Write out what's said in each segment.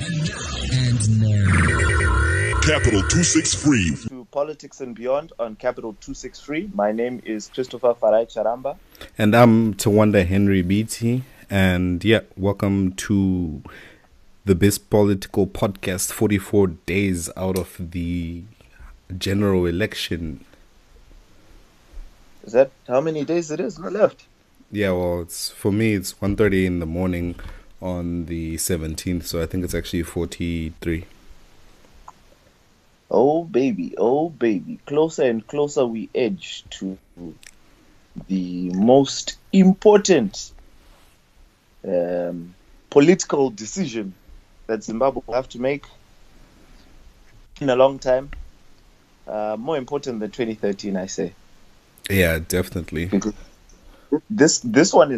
And now. Capital 263. To Politics and Beyond on Capital 263. My name is Christopher Farai Charamba. And I'm Tawanda Henry Beatty. And yeah, welcome to the best political podcast 44 days out of the general election. Is that how many days it is left? Yeah, well, for me, it's 1:30 in the morning on the 17th, so I think it's actually 43. Oh baby. Closer and closer we edge to the most important political decision that Zimbabwe will have to make in a long time. More important than 2013, I say. Yeah, definitely. This one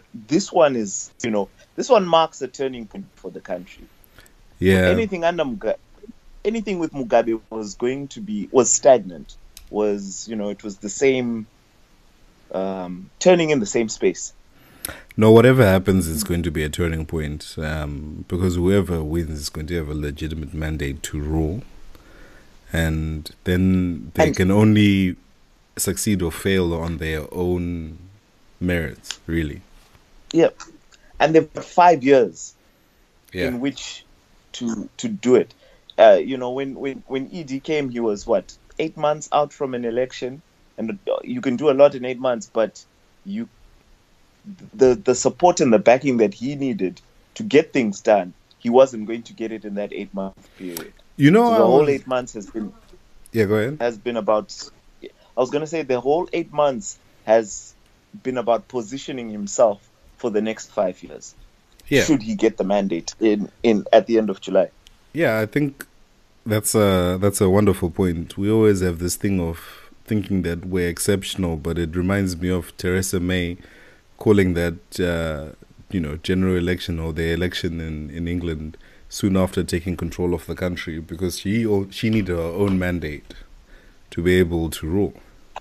marks a turning point for the country. Yeah. Anything with Mugabe was stagnant. It was the same, turning in the same space. No, whatever happens is going to be a turning point, because whoever wins is going to have a legitimate mandate to rule, and then they can only succeed or fail on their own merits, really. Yeah, and they've got 5 years in which to do it. When ED came, he was 8 months out from an election, and you can do a lot in 8 months, but the support and the backing that he needed to get things done, he wasn't going to get it in that 8-month period. The whole 8 months has been. Yeah, go ahead. Has been about. I was going to say the whole 8 months has been about positioning himself for the next 5 years. Yeah. Should he get the mandate in at the end of July? Yeah, I think that's a wonderful point. We always have this thing of thinking that we're exceptional, but it reminds me of Theresa May calling that general election or the election in England soon after taking control of the country, because she needed her own mandate to be able to rule.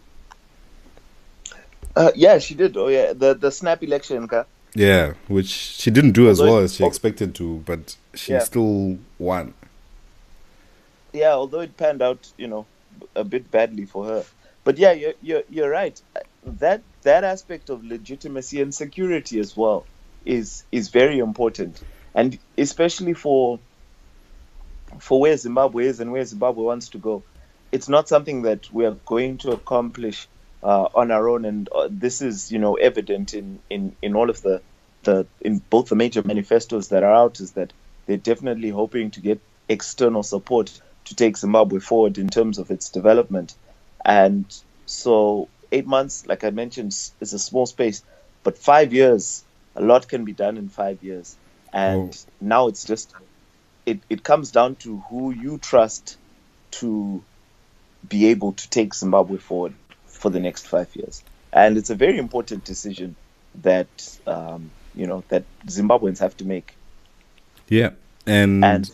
Yeah, she did. Oh yeah, the snap election. Yeah, which she didn't do as well as she expected to, but she still won. Yeah, although it panned out, a bit badly for her. But yeah, you're right. That aspect of legitimacy and security as well is very important, and especially for where Zimbabwe is and where Zimbabwe wants to go. It's not something that we are going to accomplish on our own, and this is evident in all of the in both the major manifestos that are out, is that they're definitely hoping to get external support to take Zimbabwe forward in terms of its development. And so 8 months, like I mentioned, is a small space, but 5 years, a lot can be done in 5 years. And now it's just it comes down to who you trust to be able to take Zimbabwe forward for the next 5 years. And it's a very important decision that that Zimbabweans have to make. Yeah, and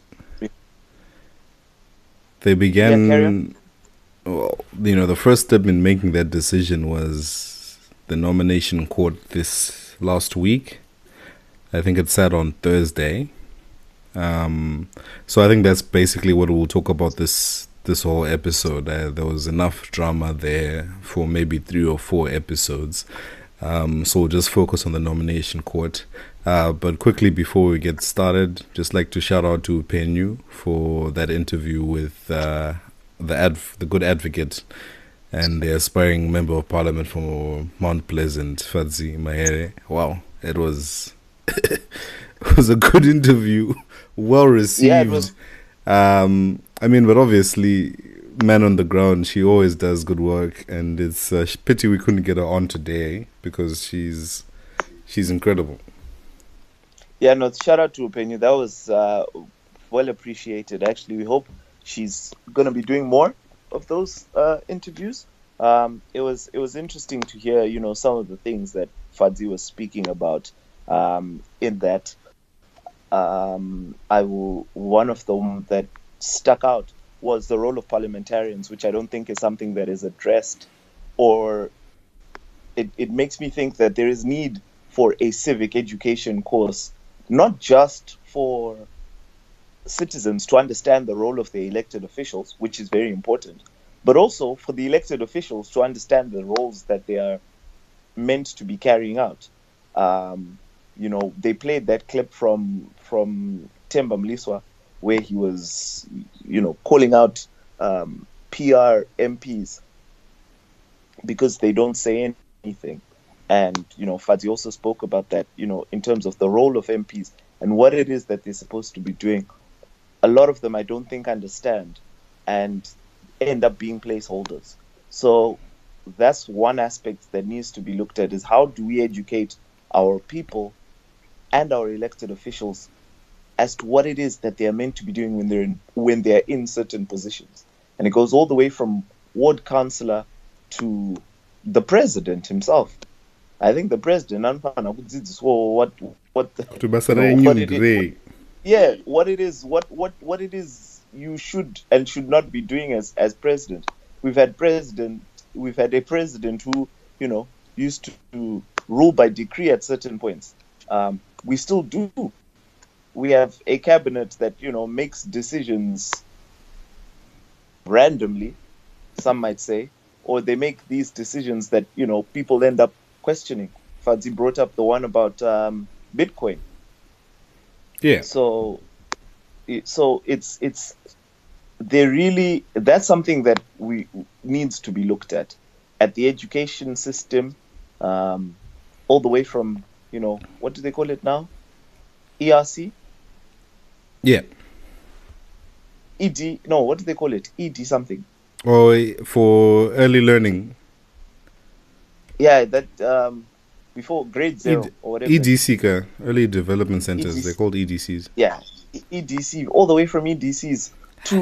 they began. The first step in making that decision was the nomination court this last week. I think it sat on Thursday. So I think that's basically what we'll talk about this whole episode. There was enough drama there for maybe 3 or 4 episodes. So we'll just focus on the nomination court. But quickly before we get started, just like to shout out to Penyu for that interview with the good advocate and the aspiring member of parliament from Mount Pleasant, Fadzi Mahere. Wow, it was it was a good interview, well received. Yeah, it was. But obviously, man on the ground, she always does good work, and it's a pity we couldn't get her on today because she's incredible. Yeah, no, shout out to Penny. That was well appreciated. Actually, we hope she's going to be doing more of those interviews. It was interesting to hear, some of the things that Fadzi was speaking about. In that, one of them that stuck out was the role of parliamentarians, which I don't think is something that is addressed, or it makes me think that there is need for a civic education course, not just for citizens to understand the role of their elected officials, which is very important, but also for the elected officials to understand the roles that they are meant to be carrying out. They played that clip from Themba Mliswa where he was, calling out PR MPs because they don't say anything. And, Fadzi also spoke about that, in terms of the role of MPs and what it is that they're supposed to be doing. A lot of them I don't think understand and end up being placeholders. So that's one aspect that needs to be looked at, is how do we educate our people and our elected officials as to what it is that they are meant to be doing when they're in certain positions. And it goes all the way from ward councillor to the president himself. I think the president, what it is you should and should not be doing as president. We've had a president who, used to rule by decree at certain points. We still do. We have a cabinet that, makes decisions randomly, some might say, or they make these decisions that, people end up questioning. Fadzi brought up the one about Bitcoin. Yeah. So it's that's something that needs to be looked at the education system, all the way from, what do they call it now? ERC? Yeah. ED? No, what do they call it? ED something. Oh, for early learning. Yeah, that before grade 0 or whatever. EDC, early development centers. EDC. They're called EDCs. Yeah, EDC, all the way from EDCs to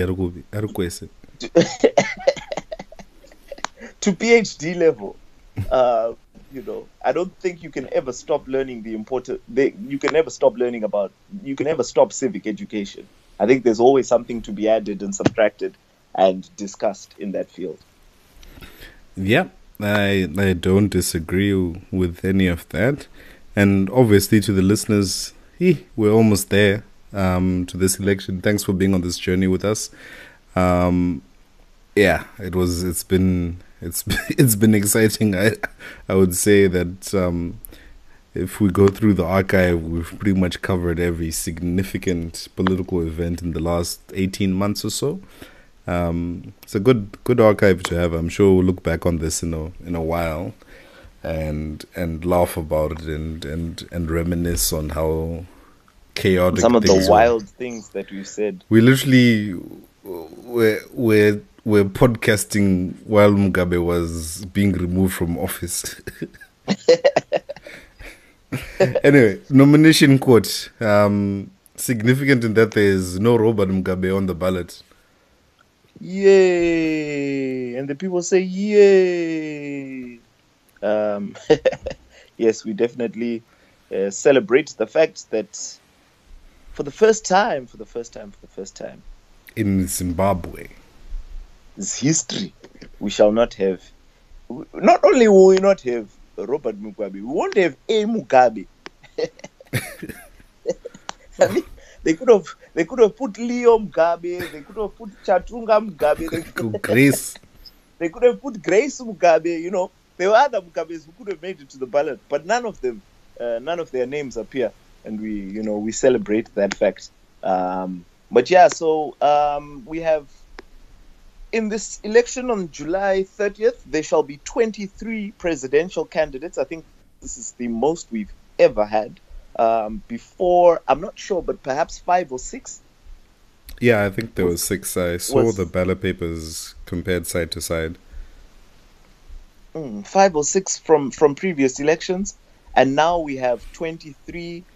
to PhD level. I don't think you can ever stop learning you can never stop civic education. I think there's always something to be added and subtracted and discussed in that field. Yeah, I don't disagree with any of that. And obviously to the listeners, we're almost there to this election. Thanks for being on this journey with us. It's been exciting. I would say that if we go through the archive, we've pretty much covered every significant political event in the last 18 months or so. It's a good archive to have. I'm sure we'll look back on this in a while and laugh about it and reminisce on how chaotic some of the wild were. Things that we said. We literally we're podcasting while Mugabe was being removed from office. Anyway, nomination court. Significant in that there is no Robert Mugabe on the ballot. Yay! And the people say yay! Yes, we definitely celebrate the fact that for the first time in Zimbabwe, it's history. We shall not have. Not only will we not have Robert Mugabe, we won't have a Mugabe. I mean, they could have put Leo Mugabe. They could have put Chatunga Mugabe. Grace. They could have put Grace Mugabe. There were other Mugabes who could have made it to the ballot, but none of their names appear, and we celebrate that fact. But yeah, so we have in this election on July 30th, there shall be 23 presidential candidates. I think this is the most we've ever had. Before, I'm not sure, but perhaps 5 or 6. Yeah, I think there was 6. I saw the ballot papers compared side to side. 5 or 6 from previous elections, and now we have 23.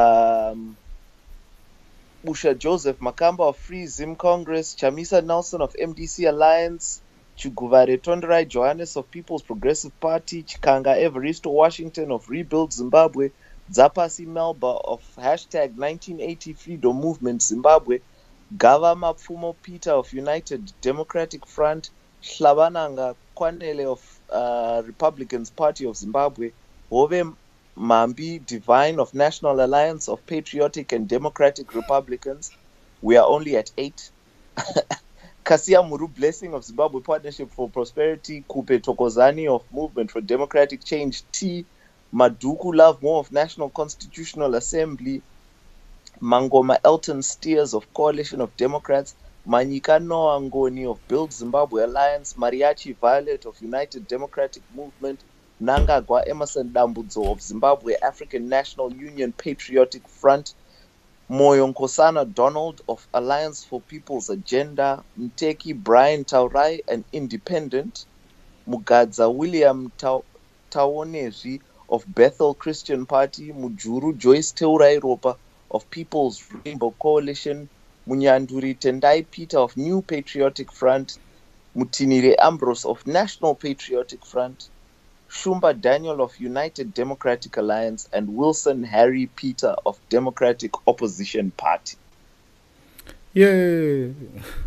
Usha Joseph Makamba of Free Zim Congress, Chamisa Nelson of MDC Alliance, Chuguvare Tonderai Johannes of People's Progressive Party, Chikanga Evaristo Washington of Rebuild Zimbabwe, Zapasi Melba of #1980 Freedom Movement Zimbabwe, Gava Mapfumo Peter of United Democratic Front, Hlabananga Kwanele of Republicans Party of Zimbabwe, Hove Mambi Divine of National Alliance of Patriotic and Democratic Republicans, We are only at 8. Kasia Muru, Blessing of Zimbabwe Partnership for Prosperity. Kupe Tokozani of Movement for Democratic Change. T. Maduku Love More of National Constitutional Assembly. Mangoma Elton Steers of Coalition of Democrats. Manyika Noah Ngoni of Build Zimbabwe Alliance. Mariachi Violet of United Democratic Movement. Nangagwa Emerson Dambudzo of Zimbabwe African National Union Patriotic Front. Moyo Nkosana Donald of Alliance for People's Agenda. Mteki Brian Taurai, an independent. Mugadza William Taonezvi of Bethel Christian Party. Mujuru Joyce Teurai Ropa of People's Rainbow Coalition. Munyanduri Tendai Peter of New Patriotic Front. Mutinire Ambrose of National Patriotic Front. Shumba Daniel of United Democratic Alliance, and Wilson Harry Peter of Democratic Opposition Party. Yay!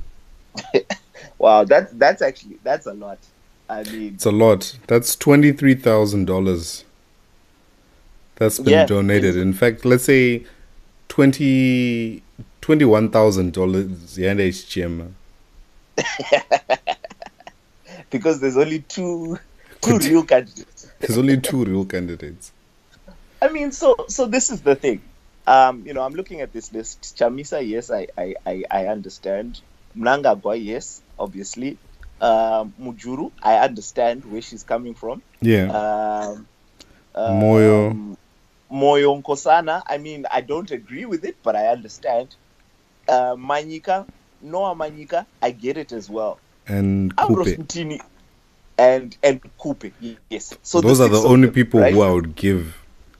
Wow, that's a lot. I mean, it's a lot. That's $23,000 that's been donated. In fact, let's say $21,000 HGM. Because there's only two real candidates. There's only 2 real candidates. I mean, so this is the thing. I'm looking at this list. Chamisa, yes, I understand. Mnangagwa, yes, obviously. Mujuru, I understand where she's coming from. Yeah. Moyo Nkosana, I mean, I don't agree with it, but I understand. Manyika, Noah Manyika, I get it as well. And Ambrose Kupe. Mtini and Kupe, yes. So those are the only people right? who I would give.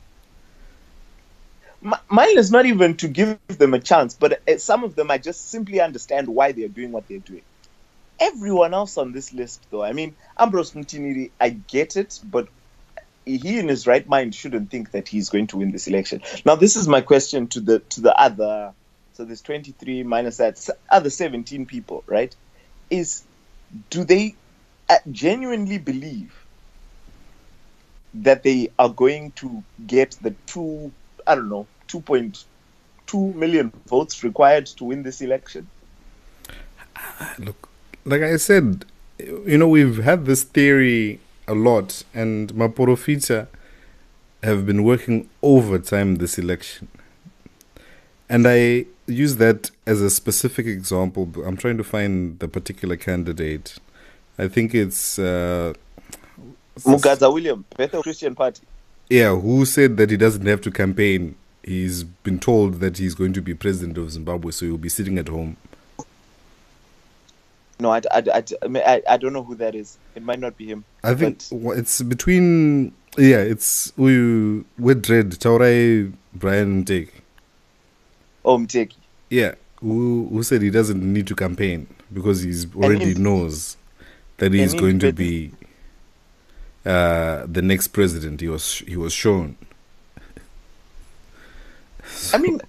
Mine is not even to give them a chance, but some of them I just simply understand why they're doing what they're doing. Everyone else on this list, though, I mean, Ambrose Mtiniri, I get it, but he in his right mind shouldn't think that he's going to win this election. Now, this is my question to the other, so there's 23 minus that, other 17 people, right? Do they genuinely believe that they are going to get the 2.2 million votes required to win this election? Look, like I said, we've had this theory a lot, and Maporofita have been working overtime this election. And I use that as a specific example. I'm trying to find the particular candidate. I think it's Mugadza William, Bethel Christian Party. Yeah, who said that he doesn't have to campaign. He's been told that he's going to be president of Zimbabwe, so he'll be sitting at home. No, I don't know who that is. It might not be him. I think it's between... Yeah, it's with Dread, Taurai, Brian Mteki. Oh, Mteki. Yeah, who said he doesn't need to campaign because he's already knows that he's going to be the next president. He was shown. I mean,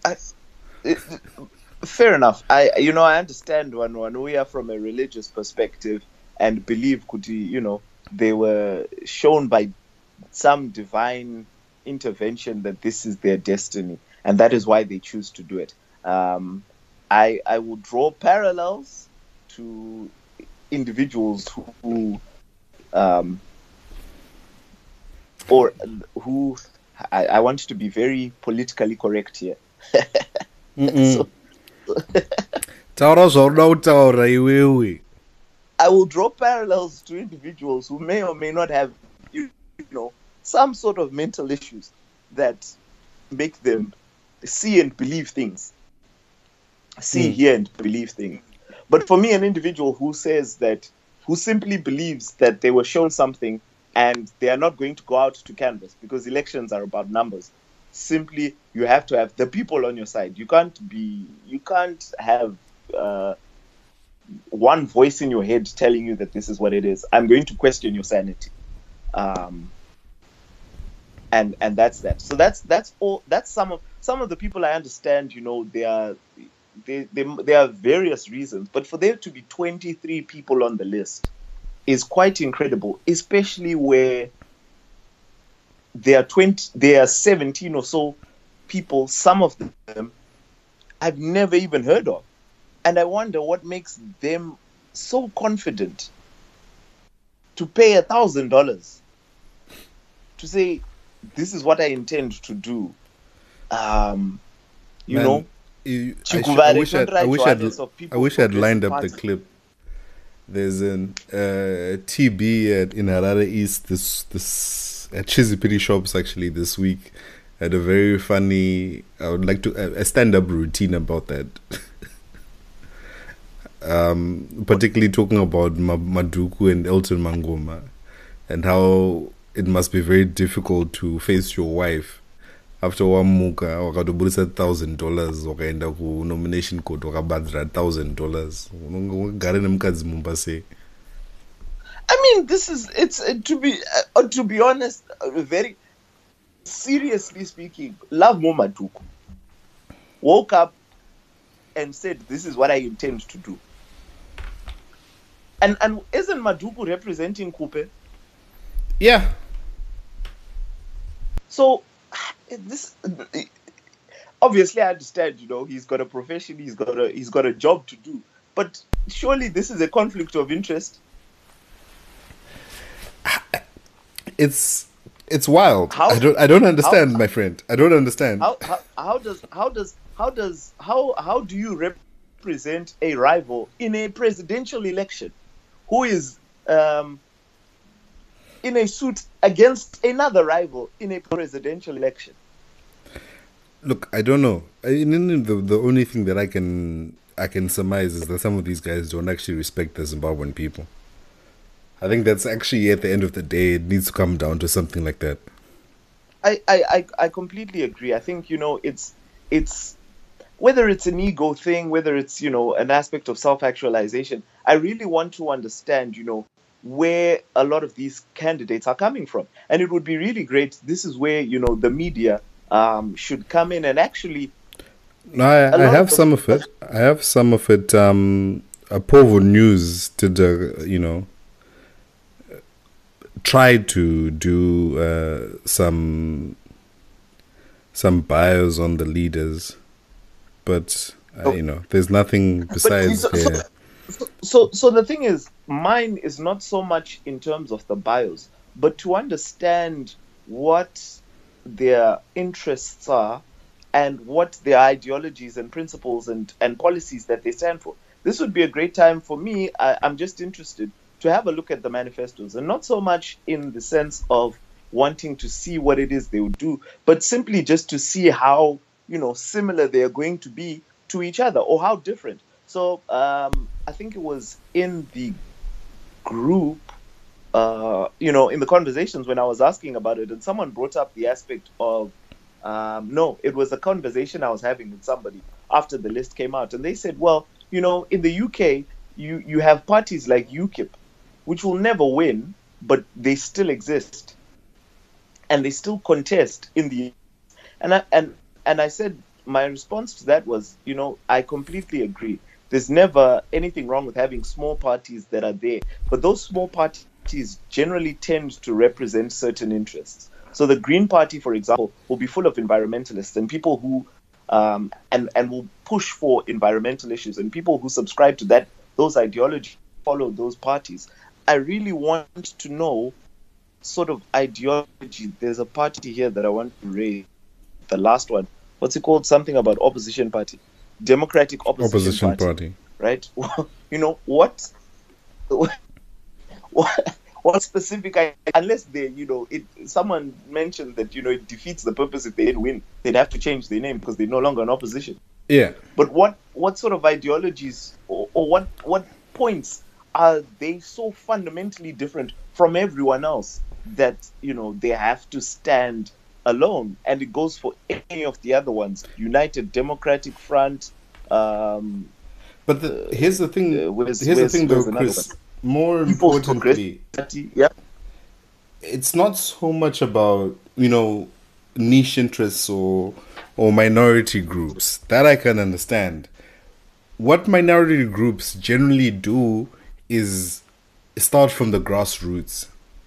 fair enough. I understand when we are from a religious perspective and believe they were shown by some divine intervention that this is their destiny, and that is why they choose to do it. I will draw parallels to individuals who I want to be very politically correct here. I will draw parallels to individuals who may or may not have, some sort of mental issues that make them see and believe things. Hear and believe things. But for me, an individual who simply believes that they were shown something and they are not going to go out to canvass because elections are about numbers. Simply, you have to have the people on your side. You can't have one voice in your head telling you that this is what it is. I'm going to question your sanity. And that's that. So that's all. That's some of the people I understand. There are various reasons, but for there to be 23 people on the list is quite incredible, especially where there are 17 or so people. Some of them I've never even heard of. And I wonder what makes them so confident to pay $1,000 to say, this is what I intend to do. You Man, know, I wish I'd lined up the party. clip. There's an TB in Harare East, this at Chizipiri Shops actually this week, had a very funny, I would like to a stand-up routine about that. Particularly talking about Maduku and Elton Mangoma, and how it must be very difficult to face your wife after wamuka wakatobudisa $1,000 wakaenda ku nomination court wakabhadhira $1,000 unogara nemukadzi mumba sei. I mean, this is, it's to be honest, very seriously speaking, Love Maduku woke up and said, this is what I intend to do. And isn't Maduku representing Kupe? Yeah. So this, obviously I understand, you know, he's got a profession, he's got a job to do, but surely this is a conflict of interest. It's wild. I don't understand, my friend. I don't understand. How do you represent a rival in a presidential election who is in a suit against another rival in a presidential election? Look, I don't know. The only thing that I can surmise is that some of these guys don't actually respect the Zimbabwean people. I think that's actually, at the end of the day, it needs to come down to something like that. I completely agree. I think, you know, it's whether it's an ego thing, whether it's, you know, an aspect of self-actualization, I really want to understand, you know, where a lot of these candidates are coming from. And it would be really great. This is where, you know, the media should come in and actually... No, I have some of it. I have some of it. Apovo News did, you know, tried to do some bios on the leaders, but you know, there's nothing besides. So the thing is, mine is not so much in terms of the bios, but to understand what their interests are and what their ideologies and principles and policies that they stand for. This would be a great time for me. I'm just interested to have a look at the manifestos, and not so much in the sense of wanting to see what it is they would do, but simply just to see how, you know, similar they are going to be to each other or how different. So I think it was in the group, you know, in the conversations when I was asking about it, and someone brought up the aspect of, no, it was a conversation I was having with somebody after the list came out, and they said, well, you know, in the UK, you have parties like UKIP, which will never win, but they still exist, and they still contest in the. And I said, my response to that was, you know, I completely agree. There's never anything wrong with having small parties that are there, but those small parties generally tend to represent certain interests. So the Green Party, for example, will be full of environmentalists and people who and will push for environmental issues, and people who subscribe to those ideologies follow those parties. I really want to know sort of ideology. There's a party here that I want to raise. The last one. What's it called? Something about opposition party. Democratic opposition party. Right? You know, what specific, unless they, you know, someone mentioned that, you know, it defeats the purpose if they didn't win. They'd have to change their name because they're no longer in opposition. Yeah. But what sort of ideologies or what points are they so fundamentally different from everyone else that, you know, they have to stand alone? And it goes for any of the other ones. United Democratic Front. But here's the thing. Here's the thing, though, Chris. More importantly, yeah, it's not so much about, you know, niche interests or minority groups. That I can understand. What minority groups generally do is start from the grassroots.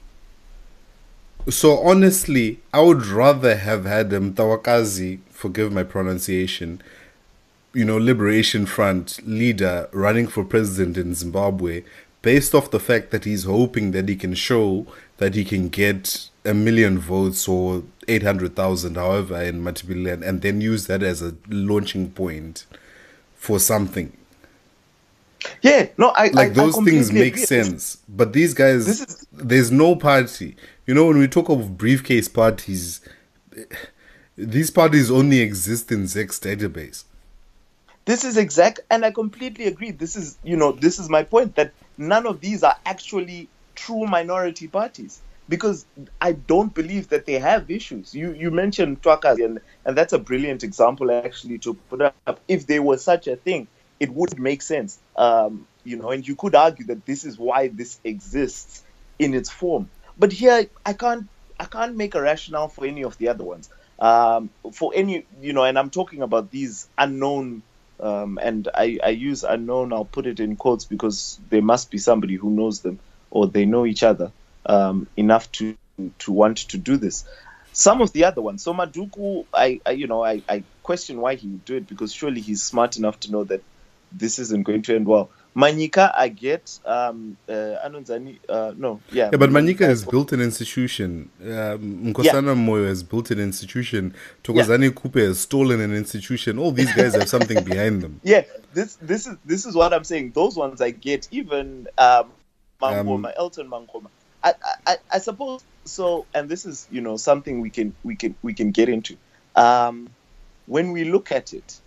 So honestly, I would rather have had Mtawakazi, forgive my pronunciation, Liberation Front leader running for president in Zimbabwe based off the fact that he's hoping that he can show that he can get 1 million votes or 800,000, however, in Matabeleland, and then use that as a launching point for something. Yeah, no, those I things make agree. sense. But these guys, there's no party. When we talk of briefcase parties, these parties only exist in Zek's database. This is exact, and I completely agree. This is my point, that none of these are actually true minority parties, because I don't believe that they have issues. You mentioned Twakazi, and that's a brilliant example actually to put up. If there was such a thing, it would make sense. And you could argue that this is why this exists in its form. But here, I can't make a rationale for any of the other ones. For any, and I'm talking about these unknown. And I use unknown, I'll put it in quotes, because there must be somebody who knows them, or they know each other enough to want to do this. Some of the other ones, so Maduku, I question why he would do it, because surely he's smart enough to know that this isn't going to end well. Manyika, I get. Anonzani, no, yeah. Yeah, but Manyika has built an institution. Nkosana Moyo has built an institution. Thokozani Kupe has stolen an institution. All these guys have something behind them. Yeah, this is what I'm saying. Those ones I get. Even Mangoma, Elton Mangoma. I suppose so. And this is something we can get into. When we look at it,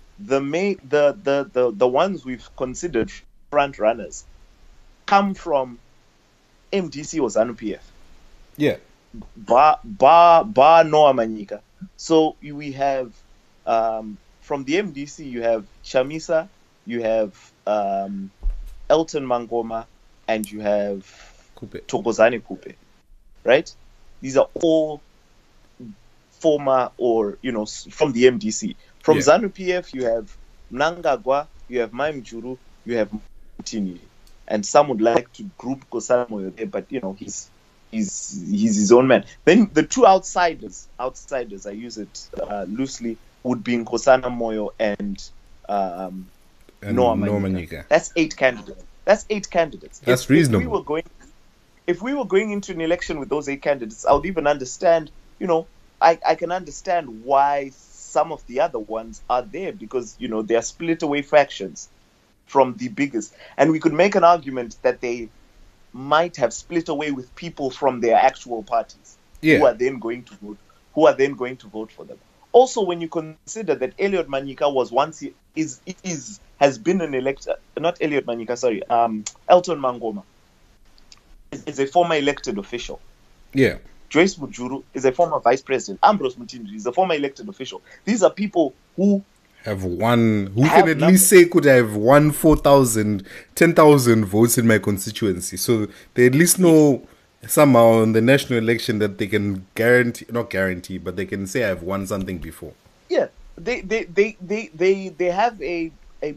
the ones we've considered front runners come from MDC or ZANU-PF. Yeah. Bar Noah Manyika. So we have from the MDC you have Shamisa, you have Elton Mangoma, and you have Thokozani Kupe. Right? These are all former or from the MDC. From ZANU-PF, you have Mnangagwa, you have Maimjuru, you have Mutini. And some would like to group Nkosana Moyo there, but he's his own man. Then the two outsiders, I use it loosely, would be Nkosana Moyo and Noah Manyika. That's 8 candidates. That's reasonable. If we were going into an election with those 8 candidates, I would even understand, I can understand why some of the other ones are there, because they are split away factions from the biggest, and we could make an argument that they might have split away with people from their actual parties who are then going to vote for them. Also, when you consider that Elliot Manyika was once has been an elector, not Elliot Manyika, sorry, Elton Mangoma is a former elected official. Yeah. Joyce Mujuru is a former vice president. Ambrose Mutindri is a former elected official. These are people who have won, who can at least say could have won 4,000, 10,000 votes in my constituency. So they at least know somehow in the national election that they can not guarantee, but they can say I've won something before. Yeah, they have a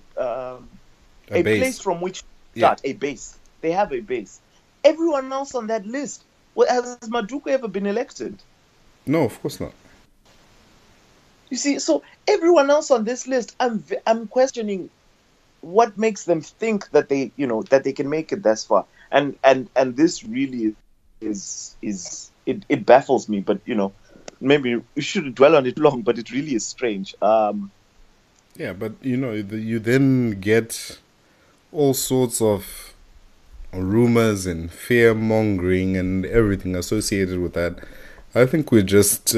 place from which to start, a base. They have a base. Everyone else on that list, has Maduku ever been elected? No, of course not. You see, so everyone else on this list, I'm questioning what makes them think that they can make it this far, and this really is it baffles me. But maybe we shouldn't dwell on it long. But it really is strange. Yeah, but you then get all sorts of rumors and fear mongering and everything associated with that. I think we're just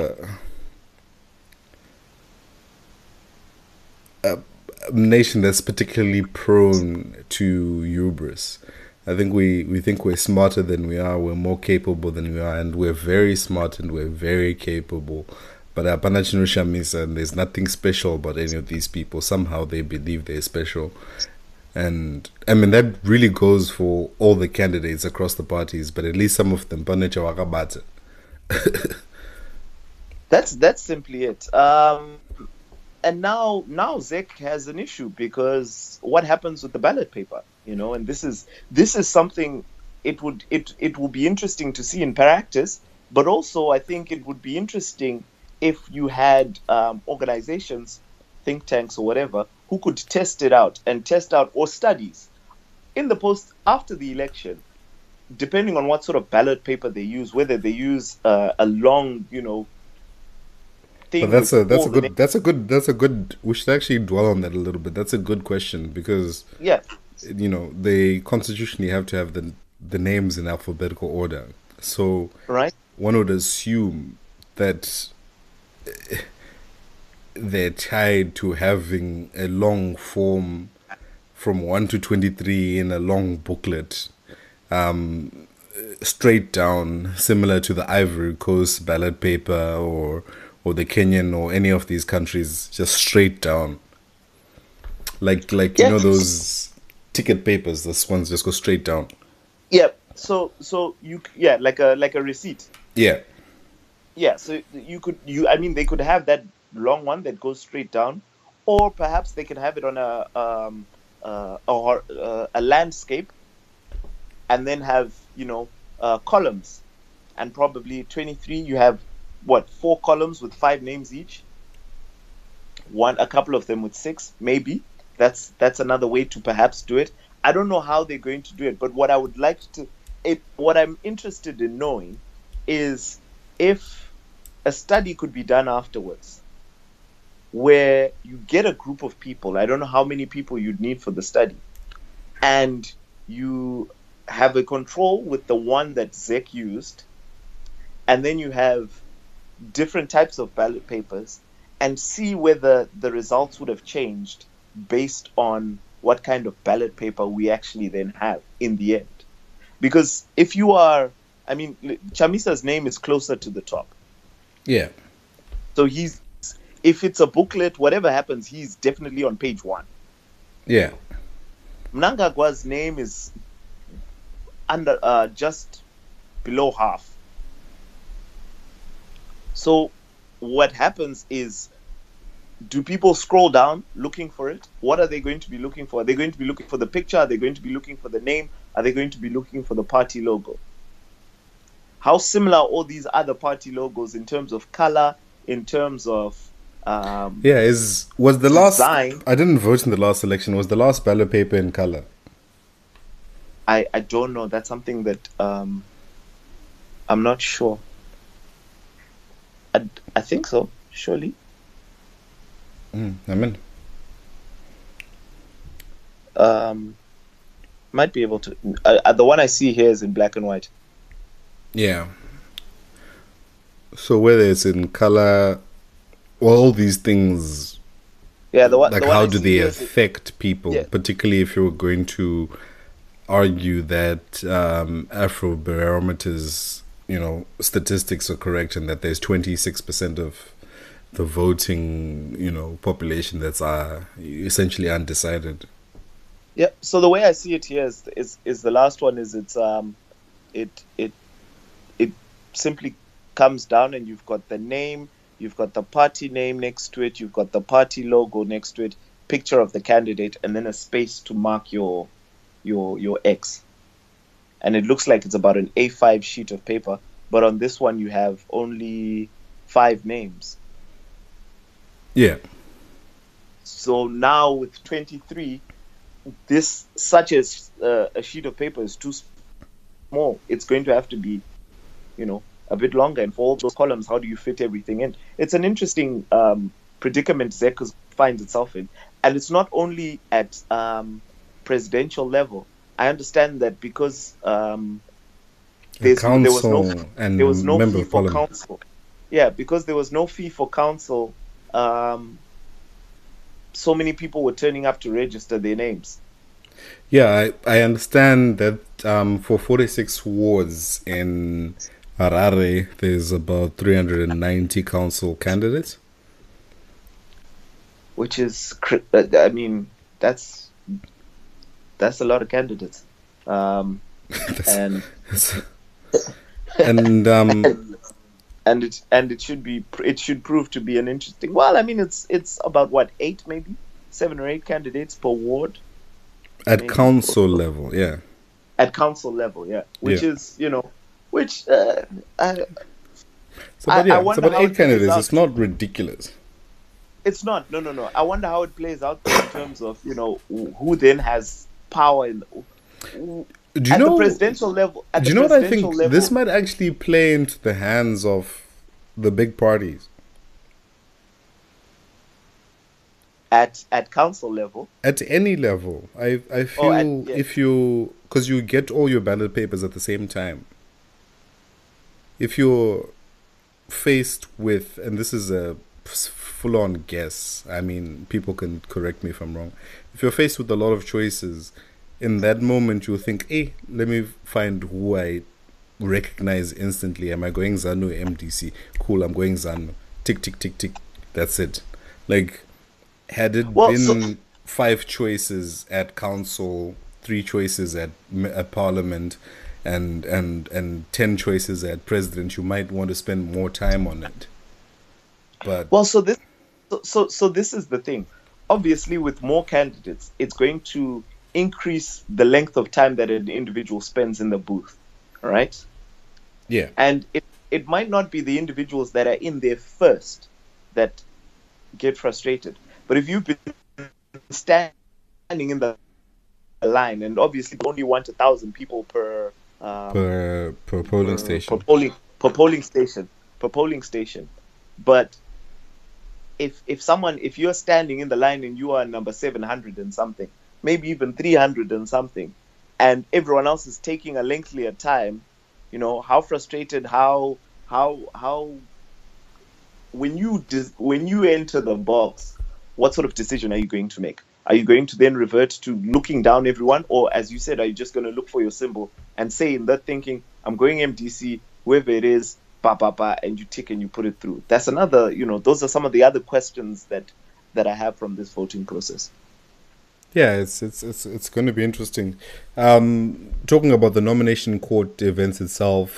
a nation that's particularly prone to hubris. I think we think we're smarter than we are, we're more capable than we are, and we're very smart and we're very capable. But Panachino Shamisa, and there's nothing special about any of these people. Somehow they believe they're special. And I mean, that really goes for all the candidates across the parties, but at least some of them, that's simply it. And now Zek has an issue, because what happens with the ballot paper, and this is something it will be interesting to see in practice, but also I think it would be interesting if you had organizations think tanks or whatever who could test it out or studies in the post after the election, depending on what sort of ballot paper they use, whether they use a long, thing. But that's a good. We should actually dwell on that a little bit. That's a good question because Yeah, they constitutionally have to have the names in alphabetical order. So right. one would assume that they're tied to having a long form from 1 to 23 in a long booklet, straight down, similar to the Ivory Coast ballot paper or the Kenyan or any of these countries, just straight down. Like Yeah. those ticket papers, those ones just go straight down. Yeah. So like a receipt. Yeah. Yeah. So they could have that long one that goes straight down, or perhaps they can have it on a landscape, and then have columns, and probably 23. You have 4 columns with 5 names each. A couple of them with 6, maybe. That's another way to perhaps do it. I don't know how they're going to do it, but what I'm interested in knowing is if a study could be done afterwards, where you get a group of people. I don't know how many people you'd need for the study, and you have a control with the one that ZEC used, and then you have different types of ballot papers, and see whether the results would have changed based on what kind of ballot paper we actually then have in the end. Because if you are, Chamisa's name is closer to the top. Yeah. So if it's a booklet, whatever happens, he's definitely on page 1. Yeah. Mnangagwa's name is under just below half. So what happens is, do people scroll down looking for it? What are they going to be looking for? Are they going to be looking for the picture? Are they going to be looking for the name? Are they going to be looking for the party logo? How similar are all these other party logos in terms of color, in terms of was the last design? I didn't vote in the last election. Was the last ballot paper in color? I don't know. That's something that I'm not sure. I think so, surely. Might be able to. The one I see here is in black and white. Yeah. So whether it's in color, all these things. Yeah, the one. Like, the one how I do see they here affect people? Yeah. Particularly if you're going to argue that Afrobarometer's, statistics are correct, and that there's 26% of the voting, population that's essentially undecided. Yeah. So the way I see it here is the last one is it simply comes down, and you've got the name, you've got the party name next to it, you've got the party logo next to it, picture of the candidate, and then a space to mark your X. And it looks like it's about an A5 sheet of paper, but on this one you have only 5 names. Yeah. So now with 23, such as a sheet of paper is too small. It's going to have to be, a bit longer. And for all those columns, how do you fit everything in? It's an interesting predicament ZEC finds itself in. And it's not only at presidential level. I understand that because there was no fee for council. Yeah, because there was no fee for council, so many people were turning up to register their names. Yeah, I understand that for 46 wards in Harare, there's about 390 council candidates. Which is, that's a lot of candidates. And it should prove to be an interesting. Well, it's about 7 or 8 candidates per ward. At council level, yeah. At council level, yeah. Which is, it's about 8 candidates. It's not ridiculous. It's not. No, no, no. I wonder how it plays out in terms of, who then has power Do you at know? the presidential level. At Do the you know what I presidential think? level, This might actually play into the hands of the big parties. at council level. At any level. I feel if you... Because you get all your ballot papers at the same time. If you're faced with... And this is a full-on guess. I mean, people can correct me if I'm wrong. If you're faced with a lot of choices, in that moment you'll think, hey, let me find who I recognize instantly. Am I going ZANU MDC? Cool, I'm going ZANU. Tick, tick, tick, tick. That's it. Like, had it been 5 choices at council, 3 choices at parliament, and 10 choices at president, you might want to spend more time on it. But so this is the thing. Obviously, with more candidates, it's going to increase the length of time that an individual spends in the booth, right? Yeah. And it might not be the individuals that are in there first that get frustrated. But if you've been standing in the line, and obviously only want 1,000 people per polling station. Per polling station. But if you're standing in the line and you are number 700 and something, maybe even 300 and something, and everyone else is taking a lengthier time, how frustrated, how when you enter the box, what sort of decision are you going to make? Are you going to then revert to looking down everyone, or as you said, are you just going to look for your symbol and say in that thinking, I'm going MDC, whoever it is, and you tick and you put it through? That's another, those are some of the other questions that I have from this voting process. Yeah, it's going to be interesting. Talking about the nomination court events itself,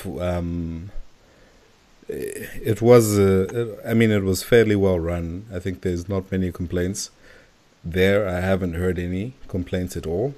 it was fairly well run. I think there's not many complaints there. I haven't heard any complaints at all.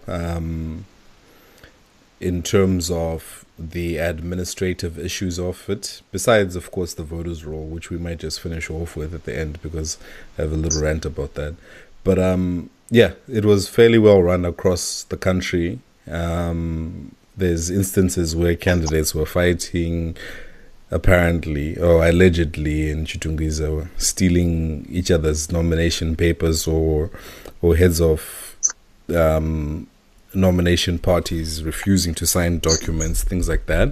In terms of the administrative issues of it, besides, of course, the voters' roll, which we might just finish off with at the end because I have a little rant about that. But yeah, it was fairly well run across the country. There's instances where candidates were fighting, apparently, or allegedly, in Chitungwiza, stealing each other's nomination papers or heads of nomination parties refusing to sign documents, things like that.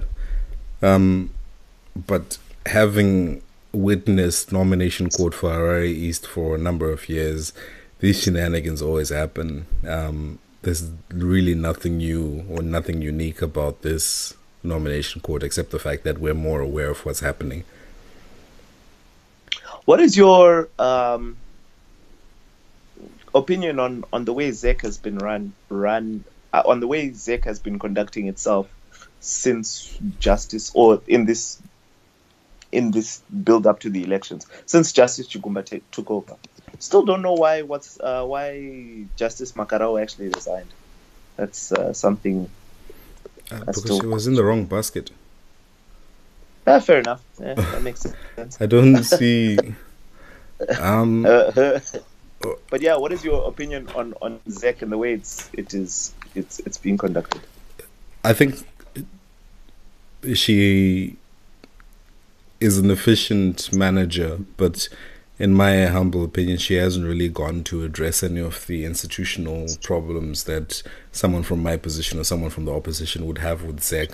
But having witnessed nomination court for Harare East for a number of years, these shenanigans always happen. There's really nothing new or nothing unique about this nomination court except the fact that we're more aware of what's happening. What is your opinion on the way ZEC has been run on the way ZEC has been conducting itself since justice, or in this build up to the elections, since Justice Chigumba took over? Still don't know why Justice Makarao actually resigned. That's something. Because she was in the wrong basket. Fair enough. Yeah, that makes sense. I don't see. But yeah, what is your opinion on ZEC and the way it's being conducted? I think she is an efficient manager, but in my humble opinion, she hasn't really gone to address any of the institutional problems that someone from my position or someone from the opposition would have with ZEC.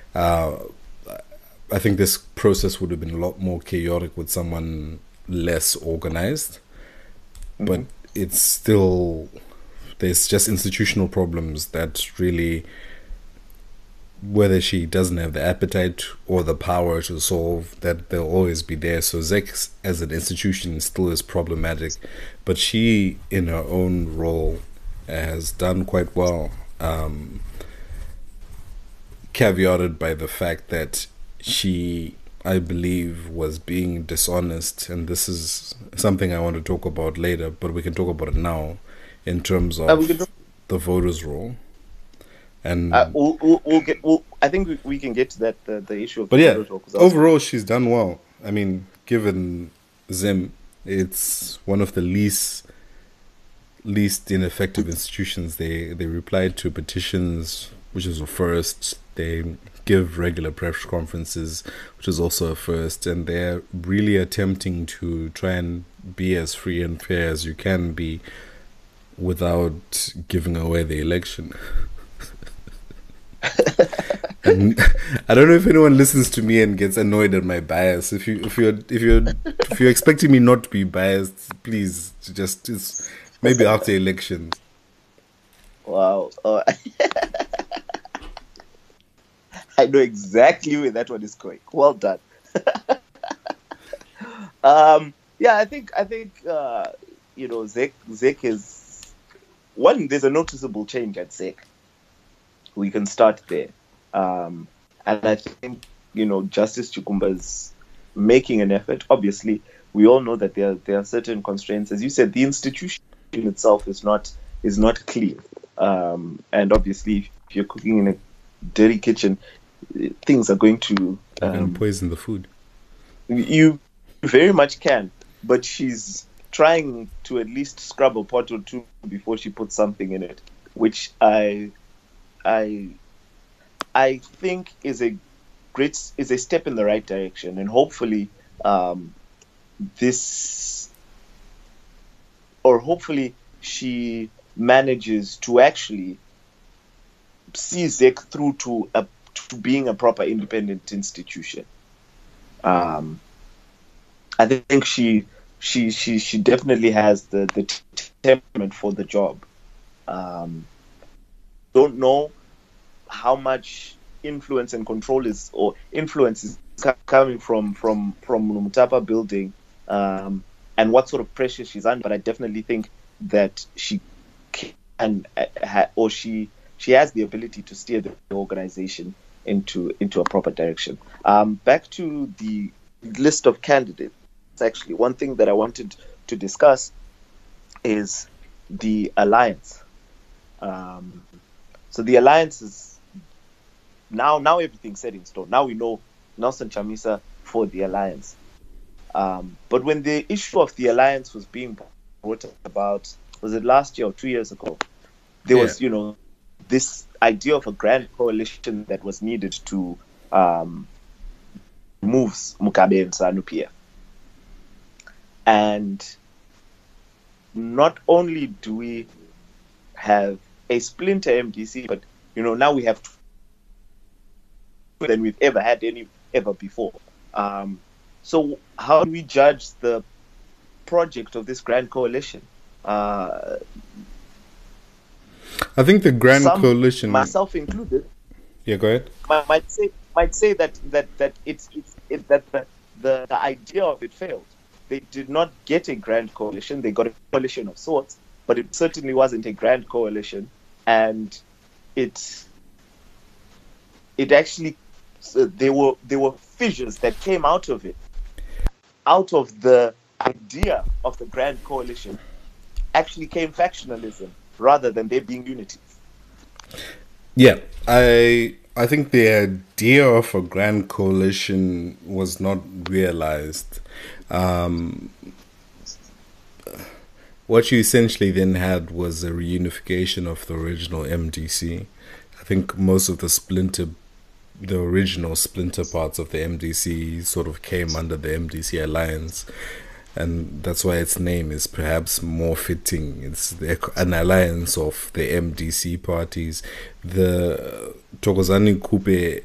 I think this process would have been a lot more chaotic with someone less organized. But it's still, there's just institutional problems that really, whether she doesn't have the appetite or the power to solve, that they'll always be there. So ZEC as an institution still is problematic, but she in her own role has done quite well, caveated by the fact that she, I believe, was being dishonest, and this is something I want to talk about later, but we can talk about it now in terms of the voters' roll. And I think we can get to that, the issue of the voters' roll. Overall, she's done well. I mean, given Zim It's one of the least ineffective institutions. They replied to petitions, which is a first. They give regular press conferences, which is also a first, and they're really attempting to try and be as free and fair as you can be without giving away the election. And I don't know if anyone listens to me and gets annoyed at my bias. If you're expecting me not to be biased, please just maybe after elections. Wow. I know exactly where that one is going. Well done. Yeah, I think ZEC is one. There's a noticeable change at ZEC. We can start there, and I think Justice Chikumba's making an effort. Obviously, we all know that there are certain constraints. As you said, the institution itself is not clean, and obviously, if you're cooking in a dirty kitchen, things are going to poison the food. You very much can, but she's trying to at least scrub a pot or two before she puts something in it, which I think is a step in the right direction, and hopefully hopefully she manages to actually see ZEC through to being a proper independent institution. I think she definitely has the temperament for the job. Don't know how much influence and control is coming from Mutapa building, and what sort of pressure she's under. But I definitely think that she can she has the ability to steer the organization into a proper direction. Back to the list of candidates. Actually, one thing that I wanted to discuss is the alliance. So the alliance is now everything's set in stone. Now we know Nelson Chamisa for the alliance. But when the issue of the alliance was being brought about, was it last year or 2 years ago? There was, this idea of a grand coalition that was needed to move Mugabe and ZANU-PF. And not only do we have a splinter MDC, but now we have more than we've ever had ever before. So how do we judge the project of this grand coalition? I think the grand coalition, myself included, yeah, go ahead, might say that the idea of it failed. They did not get a grand coalition. They got a coalition of sorts, but it certainly wasn't a grand coalition. And it actually, there were fissures that came out of it, out of the idea of the grand coalition. Actually came factionalism rather than there being unity. Yeah, I think the idea of a grand coalition was not realized. What you essentially then had was a reunification of the original MDC. I think most of the original splinter parts of the MDC sort of came under the MDC alliance, and that's why its name is perhaps more fitting. It's an alliance of the MDC parties. The Thokozani Kupe,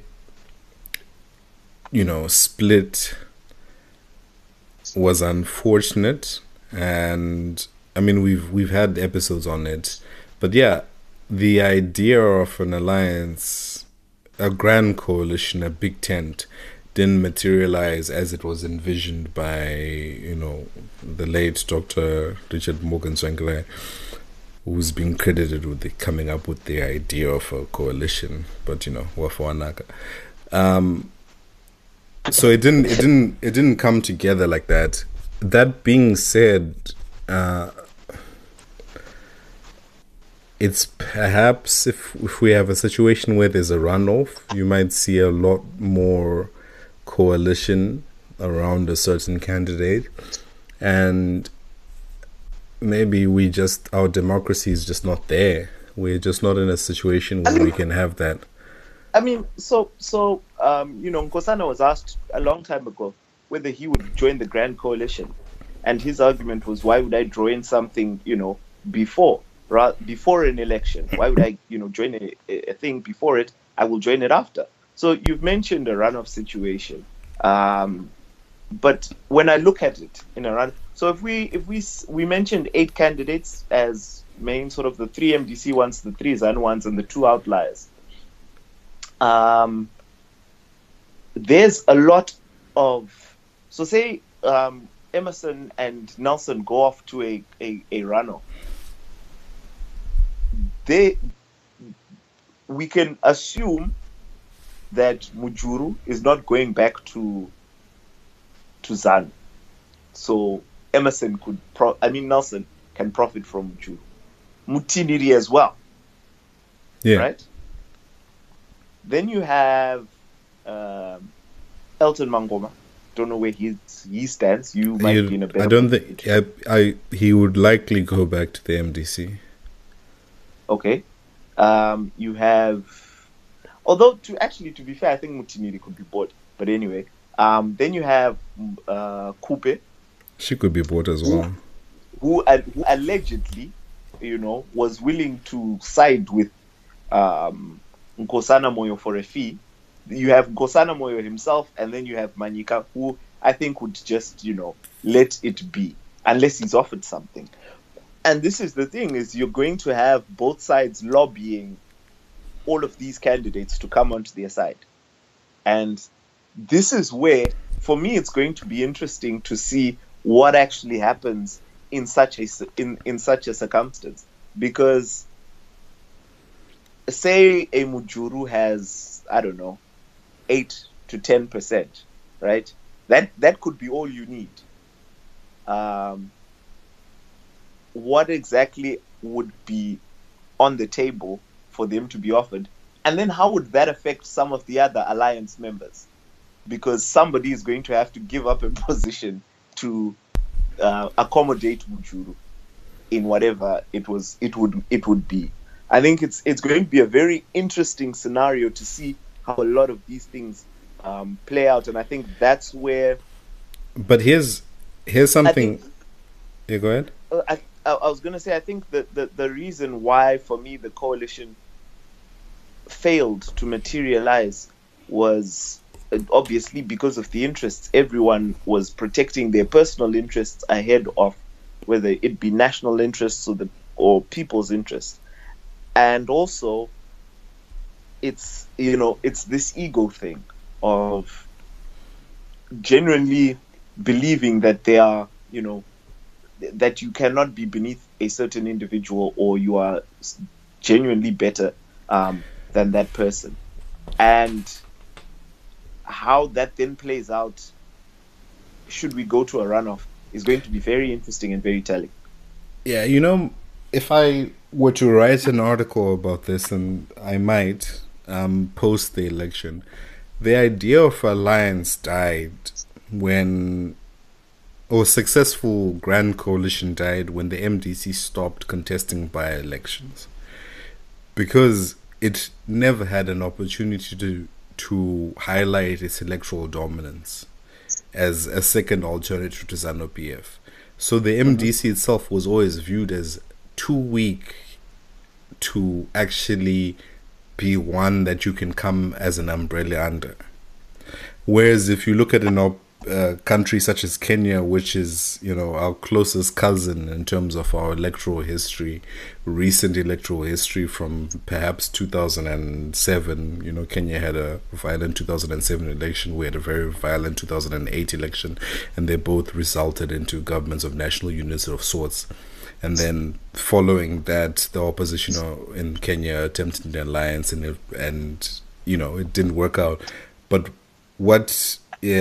split was unfortunate, and I mean we've had episodes on it, but yeah, the idea of an alliance, a grand coalition, a big tent, didn't materialize as it was envisioned by the late Dr. Richard Morgan Tsvangirai, who's been credited with coming up with the idea of a coalition, but wafuanaka. So it didn't come together like that. That being said, it's perhaps if we have a situation where there's a runoff, you might see a lot more coalition around a certain candidate, and maybe our democracy is just not there. We're just not in a situation where we can have that. I mean, Nkosana was asked a long time ago whether he would join the Grand Coalition, and his argument was, why would I join something, before an election? Why would I, join a thing before it? I will join it after. So you've mentioned a runoff situation, but when I look at it in a run, so if we mentioned 8 candidates as main, sort of the 3 MDC ones, the 3 ZANU ones, and the 2 outliers. There's a lot of, so say Emmerson and Nelson go off to a runoff. We can assume that Mujuru is not going back to ZANU. So Nelson can profit from Mujuru. Mutiniri as well. Yeah. Right? Then you have Elton Mangoma. Don't know where he stands. You might be in a better. I don't think. He would likely go back to the MDC. Okay. You have, although to be fair, I think Mutiniri could be bought. But anyway, then you have Kupe. She could be bought as well. Who allegedly, was willing to side with Nkosana Moyo for a fee. You have Nkosana Moyo himself, and then you have Manyika, who I think would just, let it be, unless he's offered something. And this is the thing, is you're going to have both sides lobbying all of these candidates to come onto their side. And this is where, for me, it's going to be interesting to see what actually happens in such a circumstance. Because say a Mujuru has, I don't know, 8 to 10%, right? That could be all you need. What exactly would be on the table for them to be offered? And then how would that affect some of the other alliance members? Because somebody is going to have to give up a position to accommodate Mujuru in whatever it would be. I think it's going to be a very interesting scenario to see how a lot of these things play out, and I think that's where. But here's something. Yeah, go ahead. I was going to say, I think that the reason why, for me, the coalition failed to materialize was obviously because of the interests. Everyone was protecting their personal interests ahead of whether it be national interests or people's interests. And also, it's this ego thing of genuinely believing that they are, that you cannot be beneath a certain individual, or you are genuinely better than that person. And how that then plays out, should we go to a runoff, is going to be very interesting and very telling. Yeah, if I were to write an article about this, and I might post the election, the idea of alliance died when, or successful Grand Coalition died when the MDC stopped contesting by-elections, because it never had an opportunity to highlight its electoral dominance as a second alternative to ZANU-PF. So the MDC itself was always viewed as too weak to actually be one that you can come as an umbrella under. Whereas if you look at a country such as Kenya, which is, our closest cousin in terms of our electoral history, recent electoral history from perhaps 2007, Kenya had a violent 2007 election, we had a very violent 2008 election, and they both resulted into governments of national unity of sorts. And then following that, the opposition in Kenya attempted an alliance, and it didn't work out. But what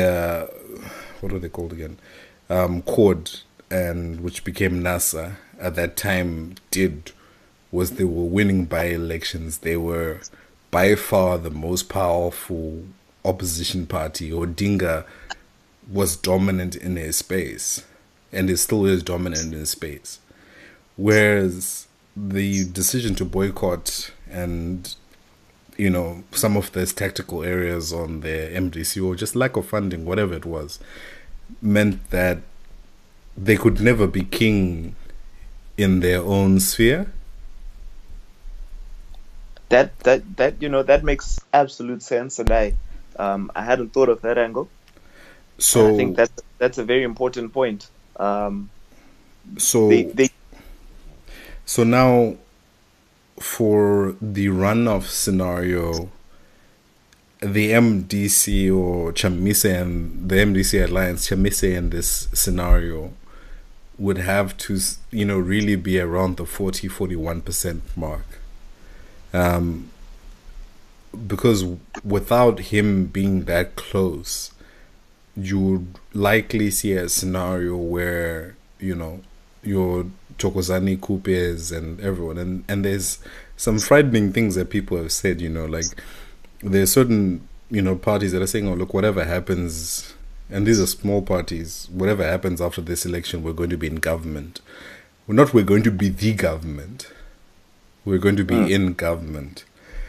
are they called again? CORD, and which became NASA at that time, was they were winning by-elections. They were by far the most powerful opposition party. Odinga was dominant in his space. and it still is dominant in space. Whereas the decision to boycott and, you know, some of those tactical areas on the MDC, or just lack of funding, whatever it was, meant that they could never be king in their own sphere. That you know, that makes absolute sense, and I hadn't thought of that angle. So And I think that's a very important point. so They so now, for the runoff scenario, the MDC or Chamise and the MDC alliance, Chamise in this scenario, would have to, you know, really be around the 40-41% mark. Because without him being that close, you would likely see a scenario where, you know, your Thokozani, Coupes and everyone, and there's some frightening things that people have said, you know, like there's certain, you know, parties that are saying, oh, look, whatever happens, and these are small parties, whatever happens after this election, we're going to be in government. We're going to be the government. We're going to be in government.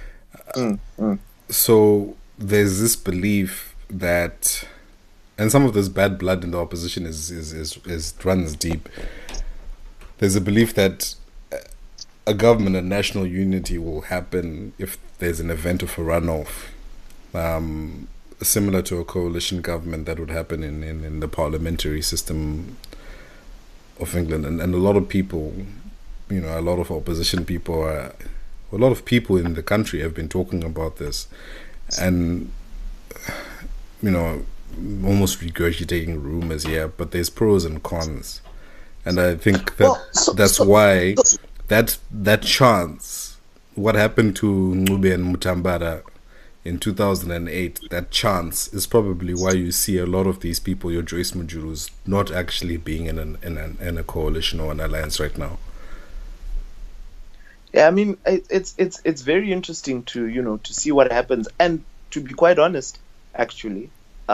So there's this belief that, and some of this bad blood in the opposition is runs deep. There's a belief that a government and national unity will happen if there's an event of a runoff, similar to a coalition government that would happen in the parliamentary system of England. And a lot of people, you know, a lot of opposition people, a lot of people in the country have been talking about this, and, you know, almost regurgitating rumors here, but there's pros and cons. And I think that that's why that chance, what happened to Ncube and Mutambara in 2008, that chance is probably why you see a lot of these people, your Joyce Mujurus, not actually being in a coalition or an alliance right now. Yeah, I mean, it's very interesting to, you know, to see what happens. And to be quite honest, actually,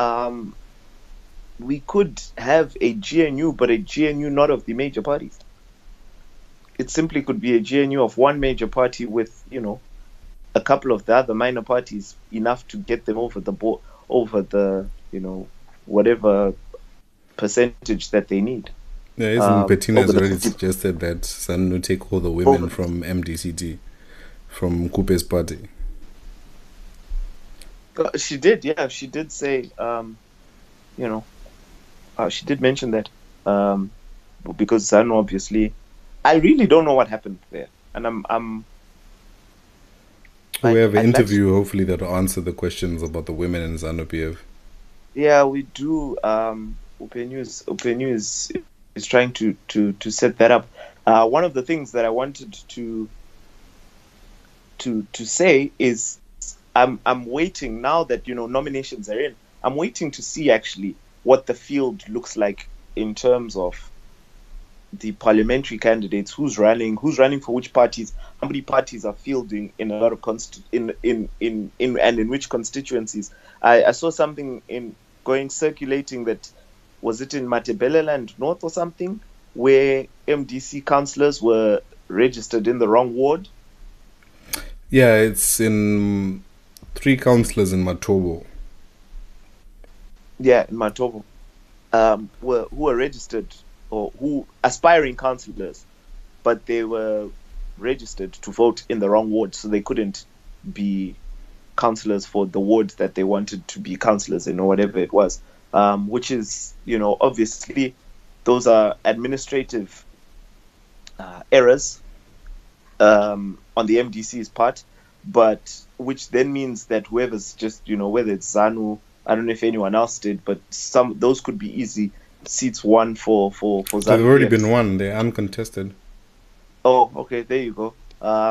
we could have a GNU, but a GNU not of the major parties. It simply could be a GNU of one major party with, you know, a couple of the other minor parties, enough to get them over the board, over the, you know, whatever percentage that they need. Yeah, isn't Bettina has already suggested that San will take all the women from MDCT, from Coupe's party? She did, yeah. She did say, you know, she did mention that, because San obviously, I really don't know what happened there, and we have an interview, hopefully, that will answer the questions about the women in ZANU-PF. Yeah, we do. Upenu is trying to set that up. One of the things that I wanted to say is I'm waiting now that, you know, nominations are in. I'm waiting to see actually what the field looks like in terms of the parliamentary candidates, who's running for which parties, how many parties are fielding in a lot of in which constituencies. I saw something circulating that, was it in Matabeleland North or something, where MDC councillors were registered in the wrong ward? Yeah, it's in 3 councillors in Matobo. Yeah, in Matobo, who were registered, or who aspiring councillors, but they were registered to vote in the wrong ward, so they couldn't be councillors for the ward that they wanted to be councillors in, or whatever it was. Which is, you know, obviously those are administrative errors on the MDC's part, but which then means that whoever's just, you know, whether it's ZANU, I don't know if anyone else did, but those could be easy seats won for ZANU. They've already been won. They're uncontested. Oh, okay, there you go.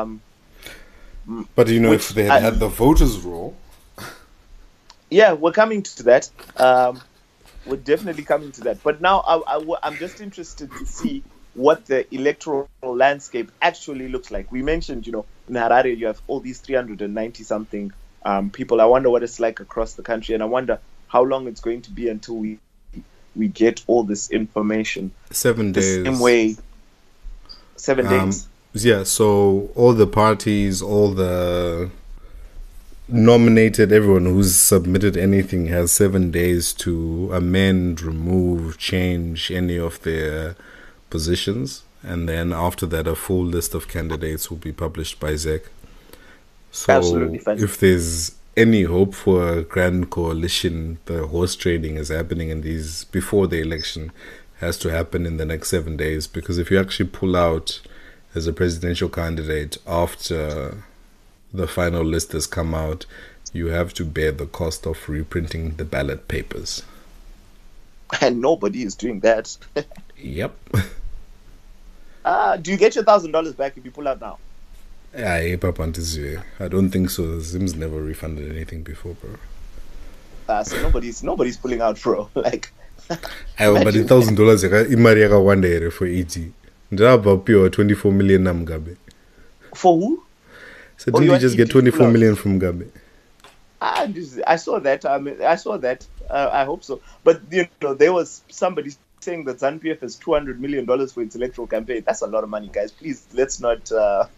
But, you know, if they had the voters' roll... Yeah, we're coming to that. We're definitely coming to that. But now I'm just interested to see what the electoral landscape actually looks like. We mentioned, you know, in Harare you have all these 390-something people. I wonder what it's like across the country, and I wonder how long it's going to be until we we get all this information 7 the days. same way. 7 days. Yeah, so all the parties, all the nominated, everyone who's submitted anything has 7 days to amend, remove, change any of their positions. And then after that, a full list of candidates will be published by ZEC. So Absolutely fantastic. if there's any hope for a grand coalition, the horse trading is happening in these before the election has to happen in the next 7 days, because if you actually pull out as a presidential candidate after the final list has come out, you have to bear the cost of reprinting the ballot papers. And nobody is doing that. Yep. Do you get your $1,000 back if you pull out now? I don't think so. Zim's never refunded anything before, bro. So nobody's pulling out, bro. Like, But $1,000 imari yaka one day for EG. Ndaba pure 24 million na Mugabe. for who? So didn't you just get 24 million from Mugabe? I saw that. I saw that. I hope so. But there was somebody saying that ZANU-PF has $200 million for its electoral campaign. That's a lot of money, guys. Please, let's not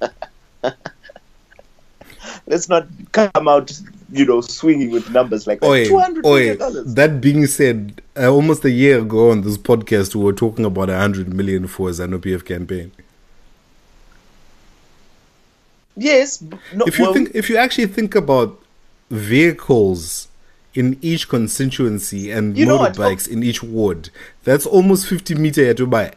let's not come out, swinging with numbers like that. $200 million. That being said, almost a year ago on this podcast, we were talking about 100 million for a ZANU-PF campaign. Yes. No, if you actually think about vehicles in each constituency and motorbikes in each ward, that's almost 50 meter you to buy.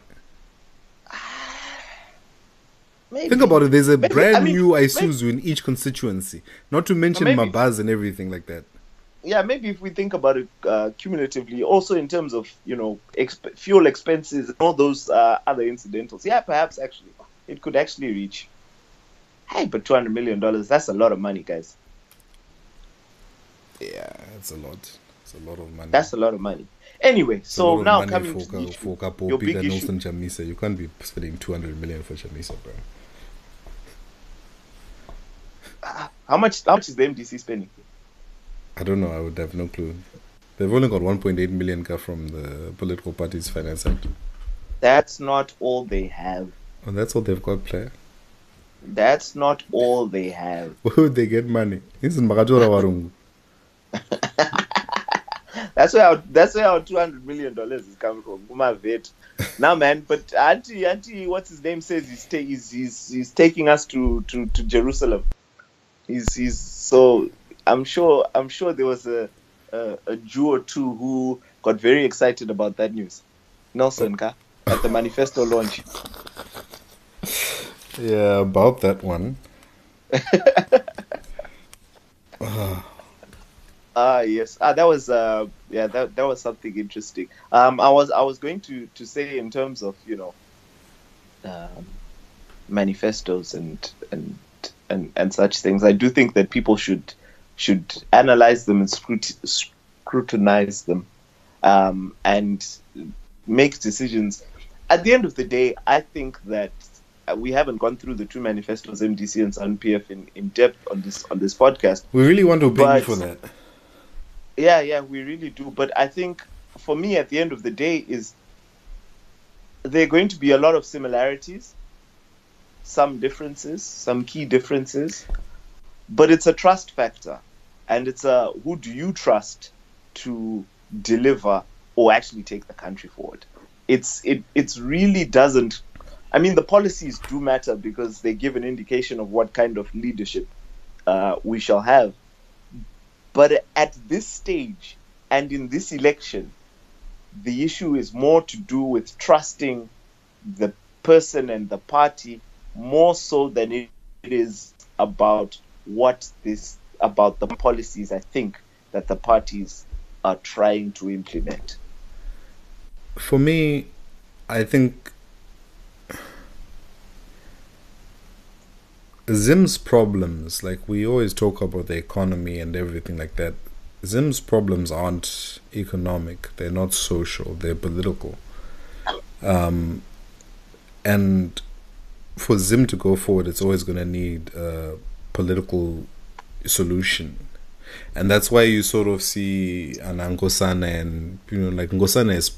Maybe. Think about it. There's a brand new Isuzu in each constituency. Not to mention Mabaz and everything like that. Yeah, maybe if we think about it cumulatively, also in terms of fuel expenses and all those other incidentals. Yeah, perhaps actually it could actually reach. Hey, but $200 million, that's a lot of money, guys. Yeah, it's a lot. It's a lot of money. That's a lot of money. Anyway, so now coming to your big issue. Chamisa. You can't be spending 200 million for Chamisa, bro. How much is the MDC spending? I don't know. I would have no clue. They've only got 1.8 million from the political parties finance act. That's not all they have. Oh, that's all they've got, player. That's not all they have. Where would they get money? This is Magatora Warungu. That's where our $200 million is coming from. Vet. Now, man, but Auntie, what's his name says he's taking us to Jerusalem. He's so I'm sure there was a Jew or two who got very excited about that news. Nelson, at the manifesto launch. Yeah, about that one. Yes. That was that was something interesting. I was going to say in terms of manifestos and such things. I do think that people should analyze them and scrutinize them and make decisions. At the end of the day, I think that we haven't gone through the two manifestos, MDC and ZANU-PF, in depth on this podcast. We really want to pay you for that. Yeah, we really do. But I think for me, at the end of the day, is there are going to be a lot of similarities, some differences, some key differences, but it's a trust factor, and it's a who do you trust to deliver or actually take the country forward. It's really doesn't. I mean, the policies do matter because they give an indication of what kind of leadership we shall have. But at this stage and in this election, the issue is more to do with trusting the person and the party more so than it is about about the policies, I think, that the parties are trying to implement. For me, I think Zim's problems, like we always talk about the economy and everything like that, Zim's problems aren't economic, they're not social, they're political. And for Zim to go forward, it's always going to need a political solution. And that's why you sort of see an Nkosana, and like Nkosana is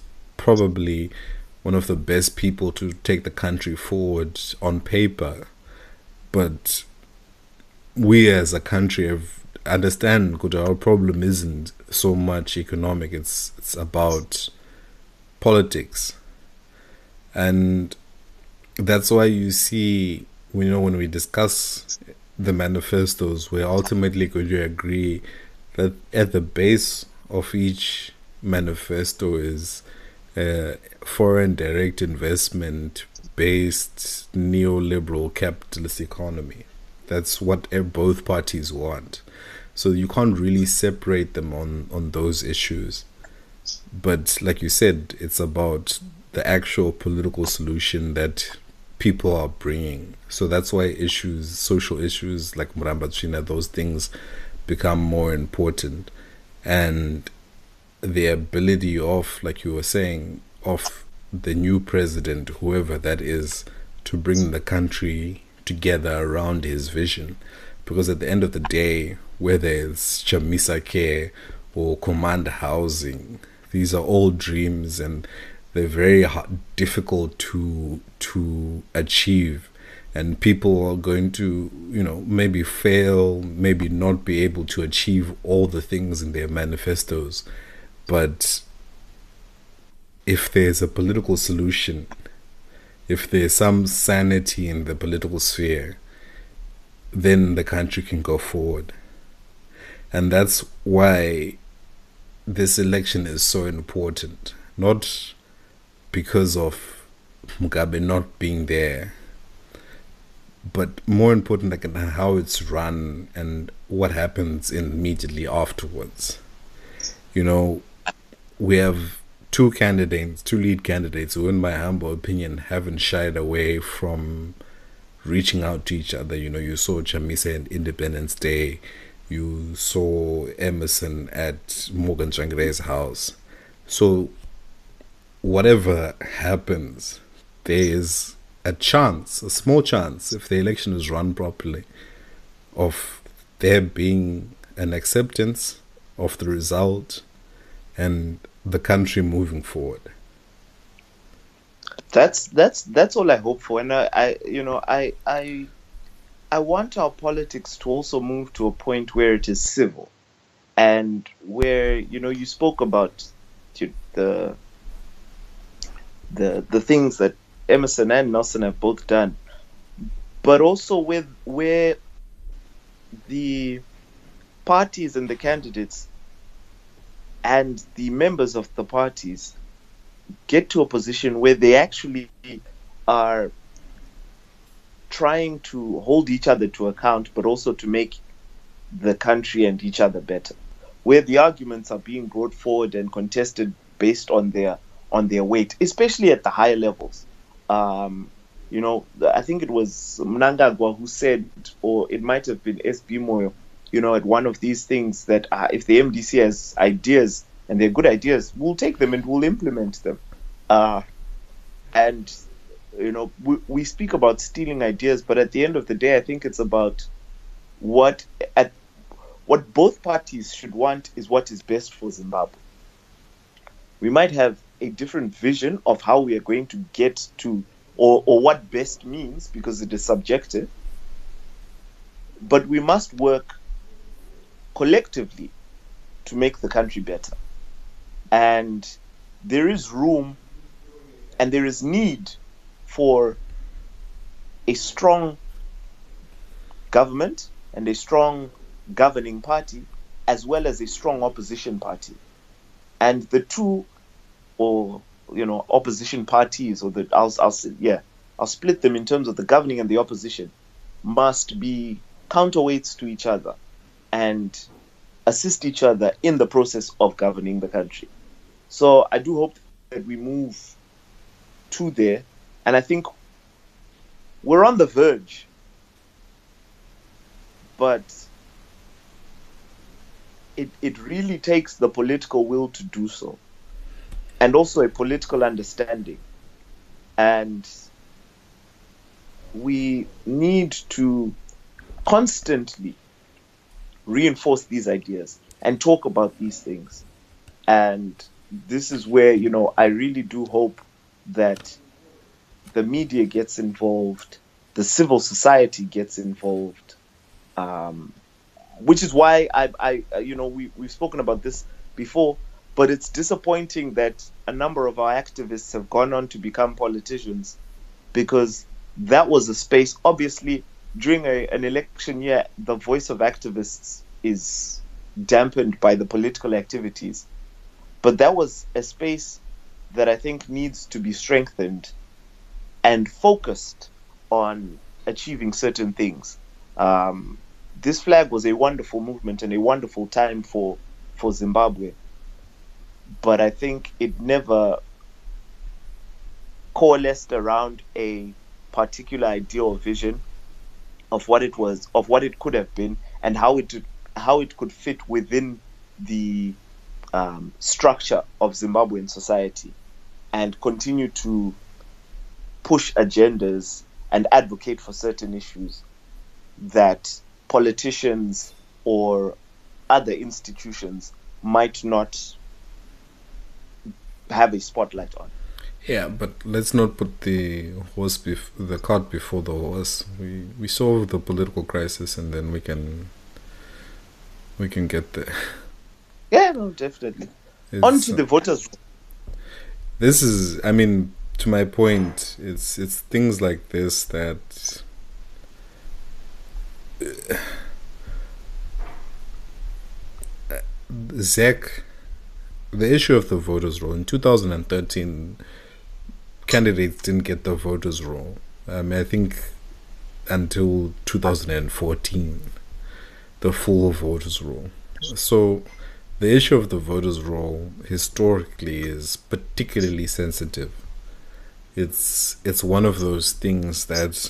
probably one of the best people to take the country forward on paper. But we as a country have understand that our problem isn't so much economic, it's about politics. And that's why you see, when we discuss the manifestos, we're ultimately going to agree that at the base of each manifesto is foreign direct investment based neoliberal capitalist economy. That's what both parties want. So you can't really separate them on those issues. But like you said, it's about the actual political solution that people are bringing. So that's why social issues like Murambatsvina, those things become more important. And the ability of, like you were saying, of the new president, whoever that is, to bring the country together around his vision. Because at the end of the day, whether it's Chamisa Care or Command Housing, these are all dreams and they're very difficult to achieve. And people are going to, maybe fail, maybe not be able to achieve all the things in their manifestos. But if there's a political solution, if there's some sanity in the political sphere, then the country can go forward. And that's why this election is so important. Not because of Mugabe not being there, but more important, like how it's run and what happens immediately afterwards. We have two lead candidates who, in my humble opinion, haven't shied away from reaching out to each other. You saw Chamisa at Independence Day. You saw Emerson at Morgan Tsvangirei's house. So whatever happens, there is a small chance, if the election is run properly, of there being an acceptance of the result and the country moving forward. That's all I hope for, and I want our politics to also move to a point where it is civil, and where you spoke about the things that Emerson and Nelson have both done, but also where the parties and the candidates and the members of the parties get to a position where they actually are trying to hold each other to account, but also to make the country and each other better, where the arguments are being brought forward and contested based on their weight, especially at the higher levels. I think it was Mnangagwa who said, or it might have been SB Moyo, at one of these things, that if the MDC has ideas and they're good ideas, we'll take them and we'll implement them. And we speak about stealing ideas, but at the end of the day, I think it's about what both parties should want is what is best for Zimbabwe. We might have a different vision of how we are going to get to, or what best means, because it is subjective, but we must work collectively to make the country better. And there is room and there is need for a strong government and a strong governing party, as well as a strong opposition party. And the two, or opposition parties, or I'll split them in terms of the governing and the opposition, must be counterweights to each other and assist each other in the process of governing the country. So I do hope that we move to there, and I think we're on the verge, but it really takes the political will to do so, and also a political understanding. And we need to constantly reinforce these ideas and talk about these things. And this is where, I really do hope that the media gets involved, the civil society gets involved, which is why we've spoken about this before, but it's disappointing that a number of our activists have gone on to become politicians, because that was a space. Obviously, during an election year, the voice of activists is dampened by the political activities. But that was a space that I think needs to be strengthened and focused on achieving certain things. This flag was a wonderful movement and a wonderful time for Zimbabwe, but I think it never coalesced around a particular ideal vision of what it was, of what it could have been, and how it could fit within the structure of Zimbabwean society, and continue to push agendas and advocate for certain issues that politicians or other institutions might not have a spotlight on. Yeah, but let's not put the cart before the horse. We solve the political crisis, and then we can get there. Yeah, no, definitely. On to the voters' roll. This is, I mean, to my point, it's things like this that ZEC, the issue of the voters' roll in 2013, candidates didn't get the voters' roll. I think until 2014, the full voters' roll. So the issue of the voters' roll historically is particularly sensitive. It's one of those things that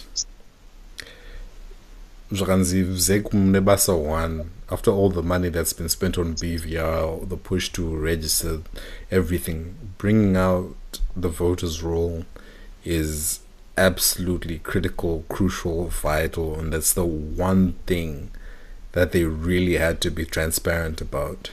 after all the money that's been spent on BVR, the push to register everything, bringing out the voters' roll is absolutely critical, crucial, vital, and that's the one thing that they really had to be transparent about.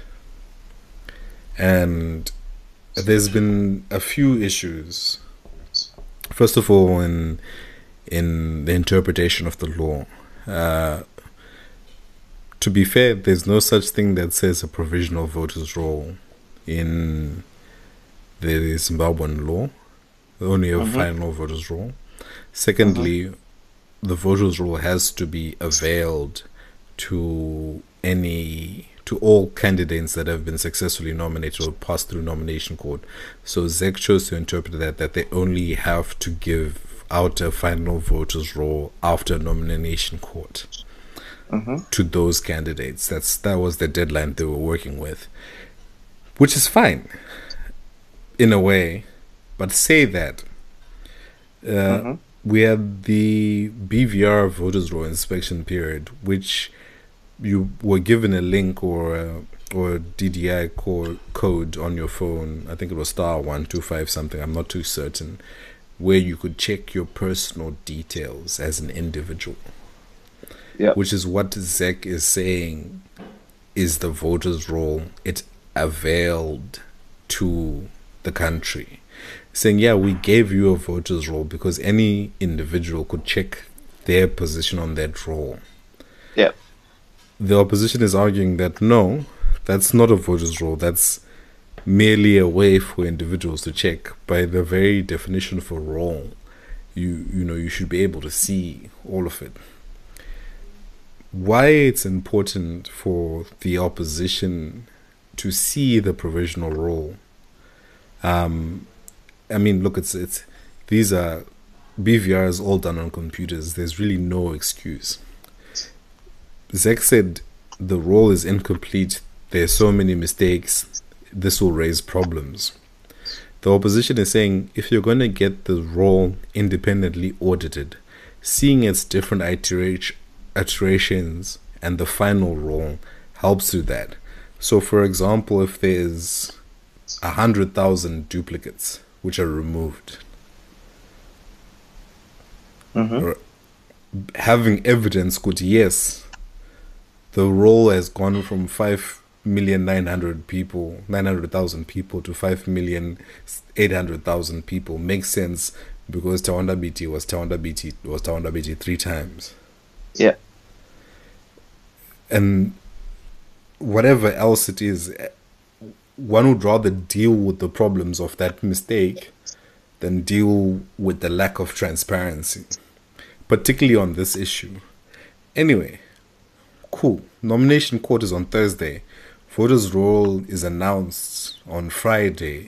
And there's been a few issues. First of all, in the interpretation of the law. To be fair, there's no such thing that says a provisional voters' roll in the Zimbabwean law. Only a final voters' roll. Secondly, the voters' roll has to be availed to all candidates that have been successfully nominated or passed through nomination court. So ZEC chose to interpret that they only have to give out a final voters' roll after nomination court to those candidates. That was the deadline they were working with, which is fine in a way. But say that we had the BVR voters' roll inspection period, which you were given a link or DDI code on your phone. I think it was *125 something. I'm not too certain, where you could check your personal details as an individual. Yeah. Which is what ZEC is saying is the voters' roll. It availed to the country, saying, yeah, we gave you a voters' roll because any individual could check their position on that roll. Yeah. The opposition is arguing that no, that's not a voters' roll. That's merely a way for individuals to check. By the very definition of a roll, you should be able to see all of it. Why it's important for the opposition to see the provisional roll? I mean, look, it's these are BVRs all done on computers. There's really no excuse. ZEC said the roll is incomplete. There's so many mistakes. This will raise problems. The opposition is saying if you're going to get the roll independently audited, seeing its different iterations and the final roll helps with that. So, for example, if there's 100,000 duplicates which are removed, or having evidence could, yes, the roll has gone from 5 5,900,000 people, 900,000 people to 5,800,000 people makes sense because Tawanda BT was Tawanda BT 3 times. Yeah. And whatever else it is, one would rather deal with the problems of that mistake than deal with the lack of transparency, particularly on this issue. Anyway, cool. Nomination court is on Thursday. Voters' roll is announced on Friday.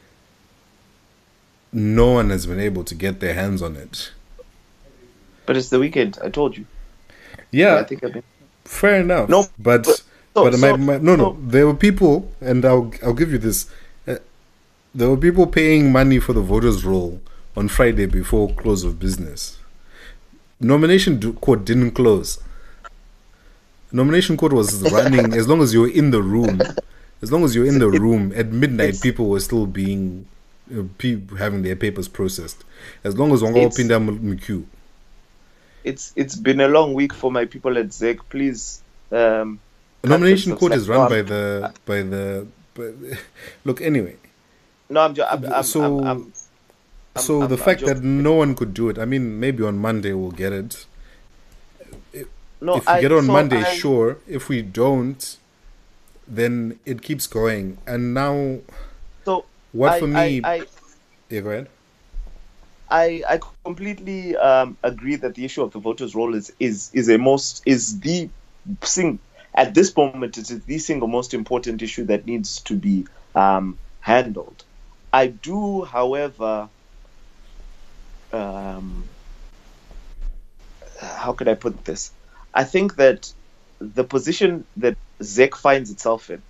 No one has been able to get their hands on it. But it's the weekend, I told you. Yeah, I think I've been... fair enough. No, but there were people, and I'll give you this. There were people paying money for the voters' roll on Friday before close of business. Nomination court didn't close. Nomination court was running as long as you were in the room. As long as you're in the room at midnight, people were still being having their papers processed. As long as Pinda Mukyu. It's been a long week for my people at ZEC. Please. Nomination court is run by the. Look, anyway. No, So the fact that no one could do it, I mean, maybe on Monday we'll get it. No, if we get on Monday, sure. If we don't, then it keeps going. And now, so what for me? Yeah, go ahead. I completely agree that the issue of the voters' roll is the thing at this moment. It is the single most important issue that needs to be handled. I do, however, how could I put this? I think that the position that ZEC finds itself in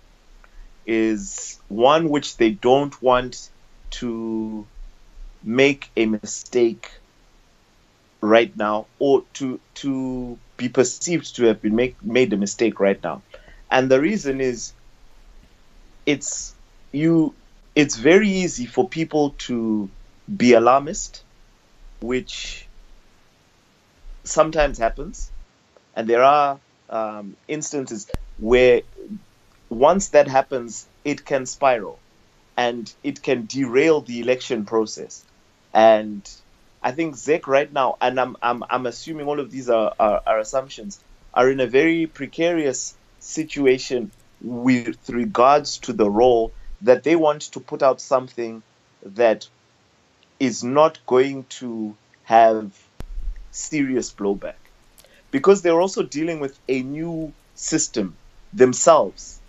is one which they don't want to make a mistake right now, or to be perceived to have been made a mistake right now. And the reason is it's very easy for people to be alarmist, which sometimes happens. And there are instances where once that happens, it can spiral and it can derail the election process. And I think ZEC right now, and I'm assuming all of these are assumptions, are in a very precarious situation with regards to the role that they want to put out something that is not going to have serious blowback, because they're also dealing with a new system themselves.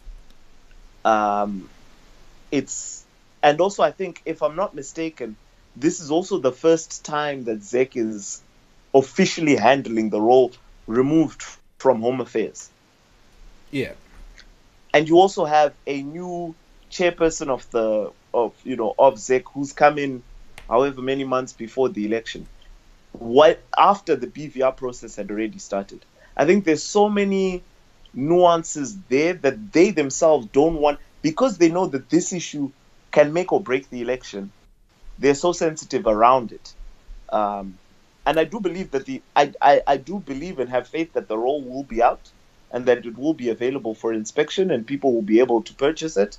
And also I think, if I'm not mistaken, this is also the first time that ZEC is officially handling the role removed from Home Affairs. Yeah. And you also have a new chairperson of ZEC who's come in however many months before the election, after the BVR process had already started. I think there's so many nuances there that they themselves don't want, because they know that this issue can make or break the election. They're so sensitive around it. And I do believe that I do believe and have faith that the roll will be out and that it will be available for inspection and people will be able to purchase it.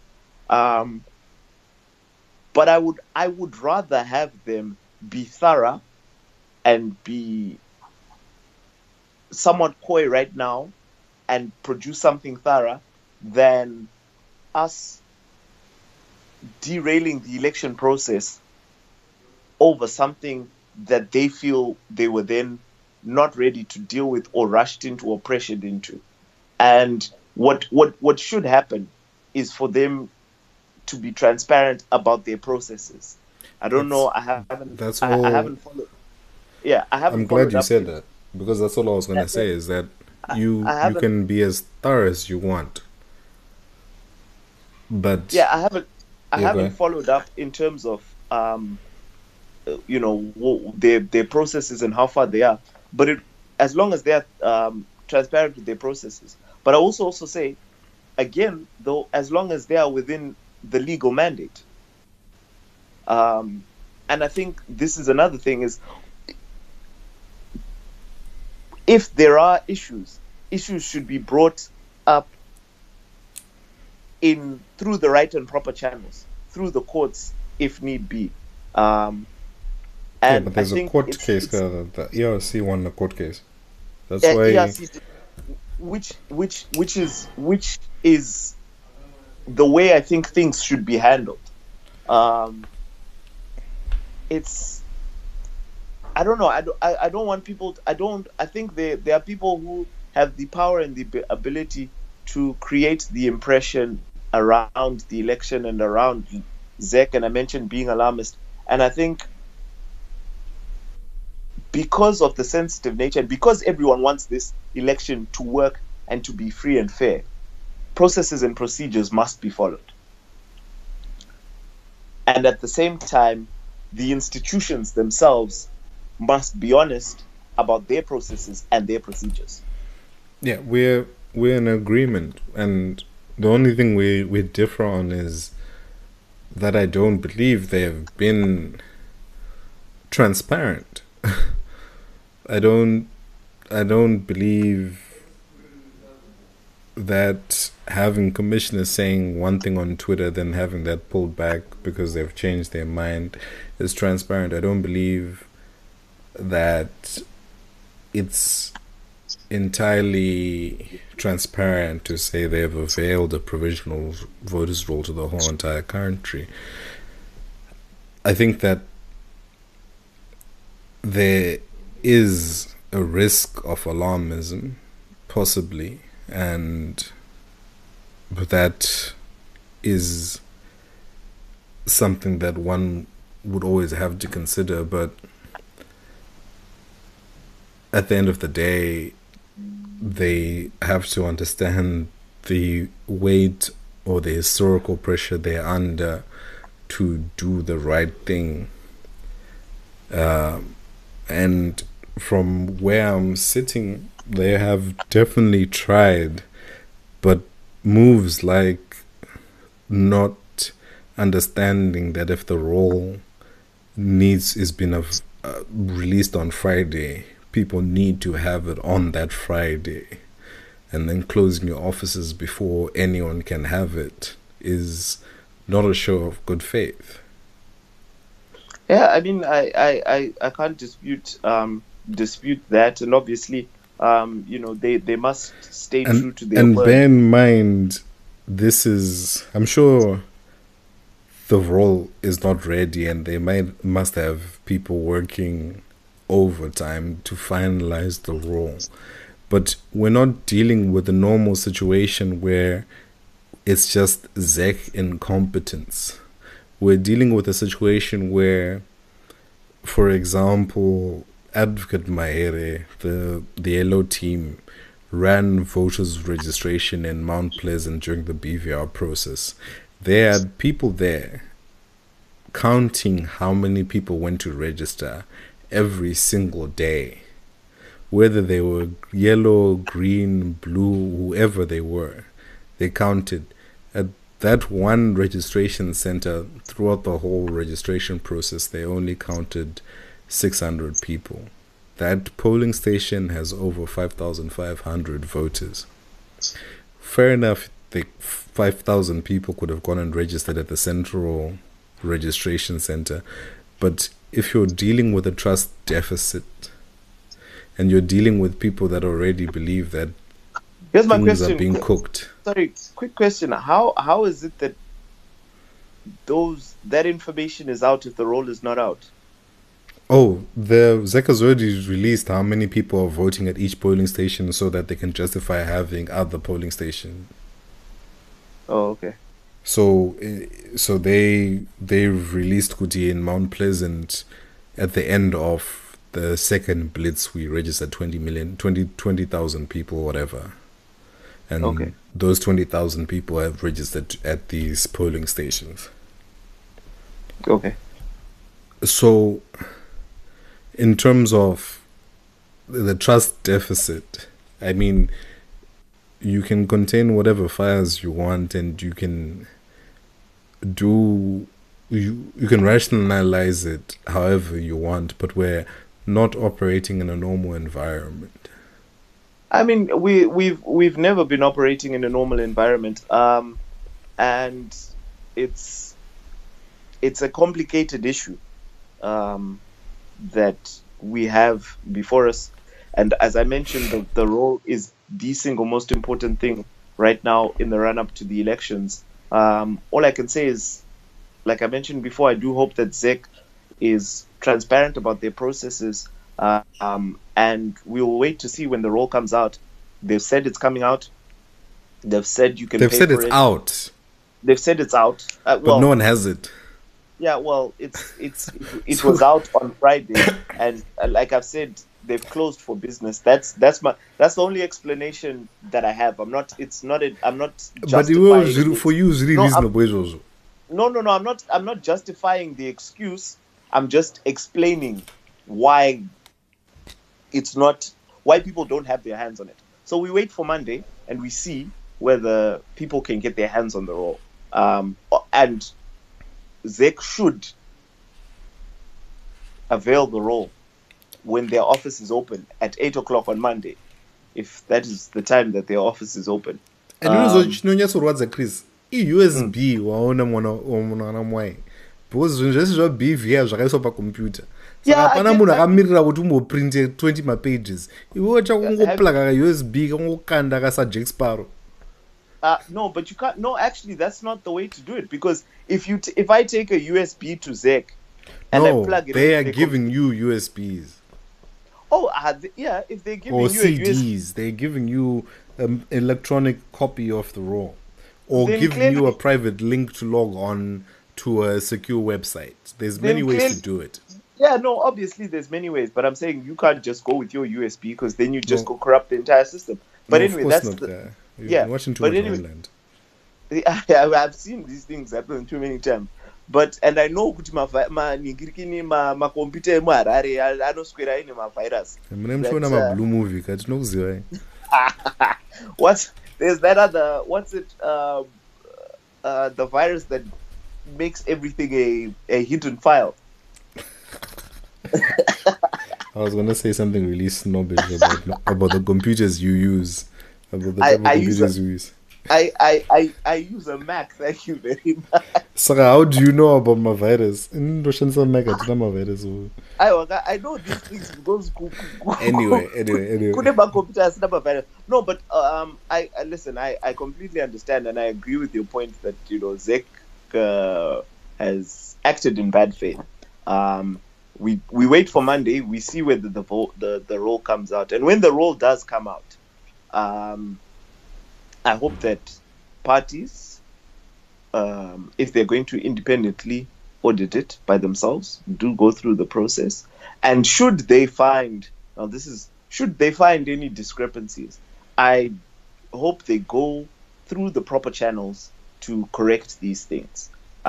But I would rather have them be thorough and be somewhat coy right now and produce something thorough than us derailing the election process over something that they feel they were then not ready to deal with, or rushed into, or pressured into. And what should happen is for them to be transparent about their processes. I don't know. I haven't followed. Yeah, I haven't. I'm glad you said that, because that's all I was going to say, is that you can be as thorough as you want. But yeah, I haven't followed up in terms of their processes and how far they are. But as long as they are transparent with their processes. But I also say, again, though, as long as they are within the legal mandate. And I think this is another thing, is if there are issues should be brought up through the right and proper channels, through the courts, if need be. And but there's a court case. The ERC won the court case. That's why. ERC, which is the way I think things should be handled. It's, I don't know. I don't want people. I think there are people who have the power and the ability to create the impression around the election and around ZEC, and I mentioned being alarmist. And I think because of the sensitive nature, and because everyone wants this election to work and to be free and fair, processes and procedures must be followed. And at the same time, the institutions themselves must be honest about their processes and their procedures. Yeah, we're in agreement, and the only thing we differ on is that I don't believe they have been transparent. I don't believe that having commissioners saying one thing on Twitter, then having that pulled back because they've changed their mind, is transparent. I don't believe that it's entirely transparent to say they have availed a provisional voters roll to the whole entire country. I think that there is a risk of alarmism, possibly, and that is something that one would always have to consider. But at the end of the day, they have to understand the weight or the historical pressure they're under to do the right thing. And from where I'm sitting, they have definitely tried, but moves like not understanding that if the roll is been released on Friday, people need to have it on that Friday, and then closing your offices before anyone can have it is not a show of good faith. Yeah, I mean, I can't dispute that, and obviously, they must stay true to their word. And bear in mind, this is, I'm sure the role is not ready, and they must have people working overtime to finalize the role. But we're not dealing with a normal situation where it's just ZEC incompetence. We're dealing with a situation where, for example, Advocate Mahere, the yellow team, ran voters registration in Mount Pleasant during the BVR process. They had people there counting how many people went to register every single day, whether they were yellow, green, blue, whoever they were. They counted. At that one registration center, throughout the whole registration process, they only counted 600 people. That polling station has over 5,500 voters. Fair enough, 5,000 people could have gone and registered at the central registration center, but if you're dealing with a trust deficit and you're dealing with people that already believe that Here's my things question. are being cooked. Sorry, quick question. How is it that that information is out if the roll is not out? Oh, the ZEC has already released how many people are voting at each polling station so that they can justify having other polling stations. Oh, okay. So they've released Kuti in Mount Pleasant at the end of the second blitz. We registered 20,000 people, whatever. And okay, those 20,000 people have registered at these polling stations. Okay. So, in terms of the trust deficit, I mean, you can contain whatever fires you want, and you can rationalize it however you want, but we're not operating in a normal environment. I mean, we've never been operating in a normal environment. and it's a complicated issue that we have before us. And as I mentioned, the role is the single most important thing right now in the run-up to the elections. All I can say is, like I mentioned before, I do hope that ZEC is transparent about their processes, and we'll wait to see when the roll comes out. They've said it's coming out. They've said you can They've pay said for it's it. out, They've said it's out. but Well, no one has it. yeah, well, it was out on Friday, and like I've said, they've closed for business. That's the only explanation that I have. I'm not But justifying it. for you, it's really No, reasonable. No. I'm not justifying the excuse. I'm just explaining why why people don't have their hands on it. So we wait for Monday and we see whether people can get their hands on the roll. And ZEC should avail the roll when their office is open at 8 o'clock on Monday, if that is the time that their office is open. And chinonyatsorwadza Chris, USB waona mwana mwai. Because zvese zvabva zvakaiswa pacomputer. Saka hapana munhu akamirira kuti umboprinte 20 mapages. Iwe chakungoplaga USB kangokanda kaSubject Sparrow. No, but you can't. No, actually, that's not the way to do it. Because if I take a USB to ZEC and I plug it, they are giving you USBs. Oh, yeah. If they're giving or you CDs, a USB, they're giving you an electronic copy of the raw, or then giving you clearly- a private link to log on to a secure website. There's Then many ways clearly- to do it. yeah, no. Obviously, there's many ways, but I'm saying you can't just go with your USB because then you just go corrupt the entire system. But No, anyway, of that's course not. the, You've yeah, been watching too but much anyway- Homeland. I've seen these things happen too many times. And I know kuti makompyuta emuHarare anoswera ine mavirus. Mune muchiona mablue movie kati tinokuzivai. There's that other, what's it, the virus that makes everything a hidden file. I was gonna say something really snobbish about the computers you use. About the type of computers you use. I use a Mac, thank you very much. So how do you know about my virus? In Russian Mac atina my virus. I know these things because Anyway. kune makompyuta asina mavirus. No, but I listen, I completely understand and I agree with your point that ZEC has acted in bad faith. We wait for Monday, we see whether the roll comes out, and when the roll does come out, I hope that parties, if they're going to independently audit it by themselves, do go through the process. And should they find any discrepancies, I hope they go through the proper channels to correct these things.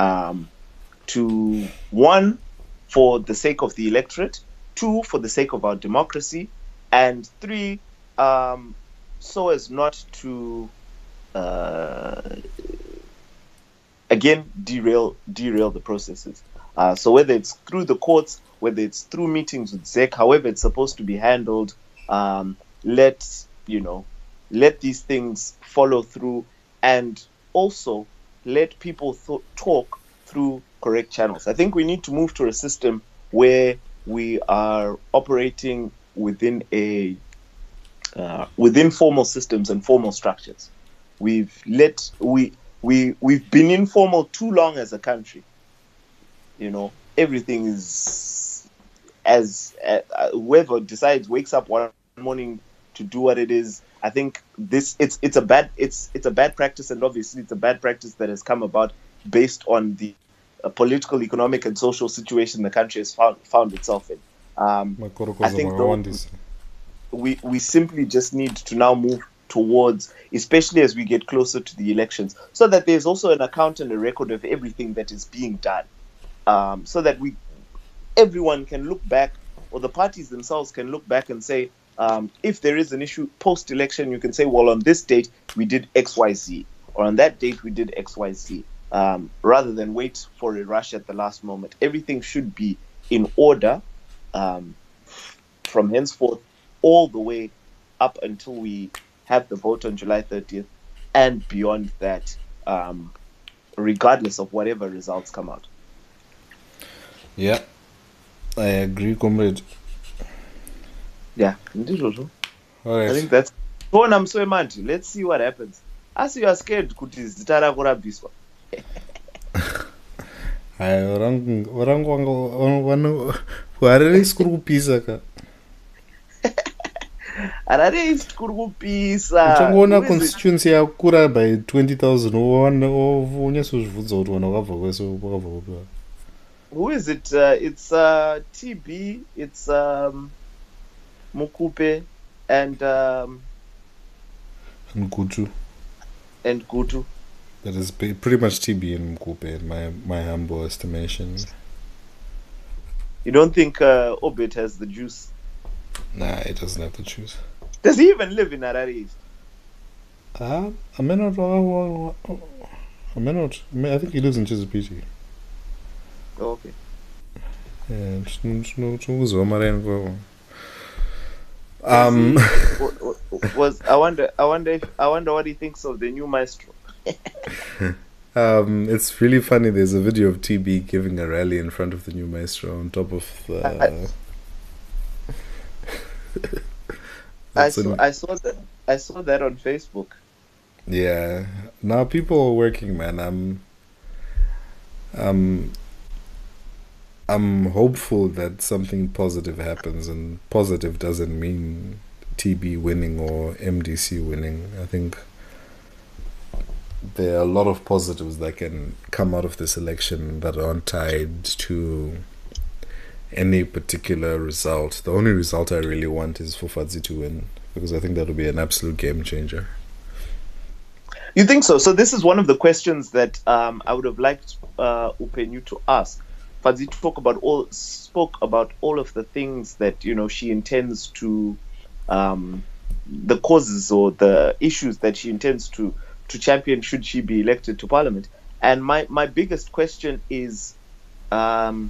One, for the sake of the electorate; two, for the sake of our democracy; and three, so as not to again derail the processes. So whether it's through the courts, whether it's through meetings with ZEC, however it's supposed to be handled, let these things follow through, and also let people talk through correct channels. I think we need to move to a system where we are operating within formal systems and formal structures. We've been informal too long as a country. Everything is as whoever decides wakes up one morning to do what it is. I think it's a bad practice, and obviously it's a bad practice that has come about based on the political, economic, and social situation the country has found itself in. I think we simply just need to now move towards, especially as we get closer to the elections, so that there's also an account and a record of everything that is being done, so that everyone can look back, or the parties themselves can look back and say, if there is an issue post-election, you can say, well, on this date we did XYZ, or on that date we did XYZ, rather than wait for a rush at the last moment. Everything should be in order from henceforth all the way up until we have the vote on July 30th, and beyond that, regardless of whatever results come out. Yeah, I agree, comrade. Yeah, ndizvozvo. All right. I think that's Tona Mswemanti. Let's see what happens. As you are scared kuti zita rako rabviswa. Hai, varangu Harare isi kuri kupisa ka. Harare isi kuri kupisa. Uchangoona constituency yakura by 20,000 unyasozvibvunza kuti vanhu vakabva kwese vakabva kupiwa. Who is it? It's TB, it's Mukupe and Gutu. And Gutu. That is pretty much TB and Mukupe in my humble estimation. You don't think Obit has the juice? Nah, he doesn't have the juice. Does he even live in Harare East? I may not. I think he lives in Chisipiti. Oh, okay. Yeah, I wonder what he thinks of the new maestro. It's really funny. There's a video of TB giving a rally in front of the new maestro on top of. I saw that on Facebook. Yeah. Now people are working, man. I'm hopeful that something positive happens, and positive doesn't mean TB winning or MDC winning. I think there are a lot of positives that can come out of this election that aren't tied to any particular result. The only result I really want is for Fadzi to win, because I think that would be an absolute game changer. You think so? So this is one of the questions that I would have liked Upenyu to ask. Fadzi spoke about all of the things that she intends to, the causes or the issues that she intends to champion should she be elected to parliament. And my biggest question is, how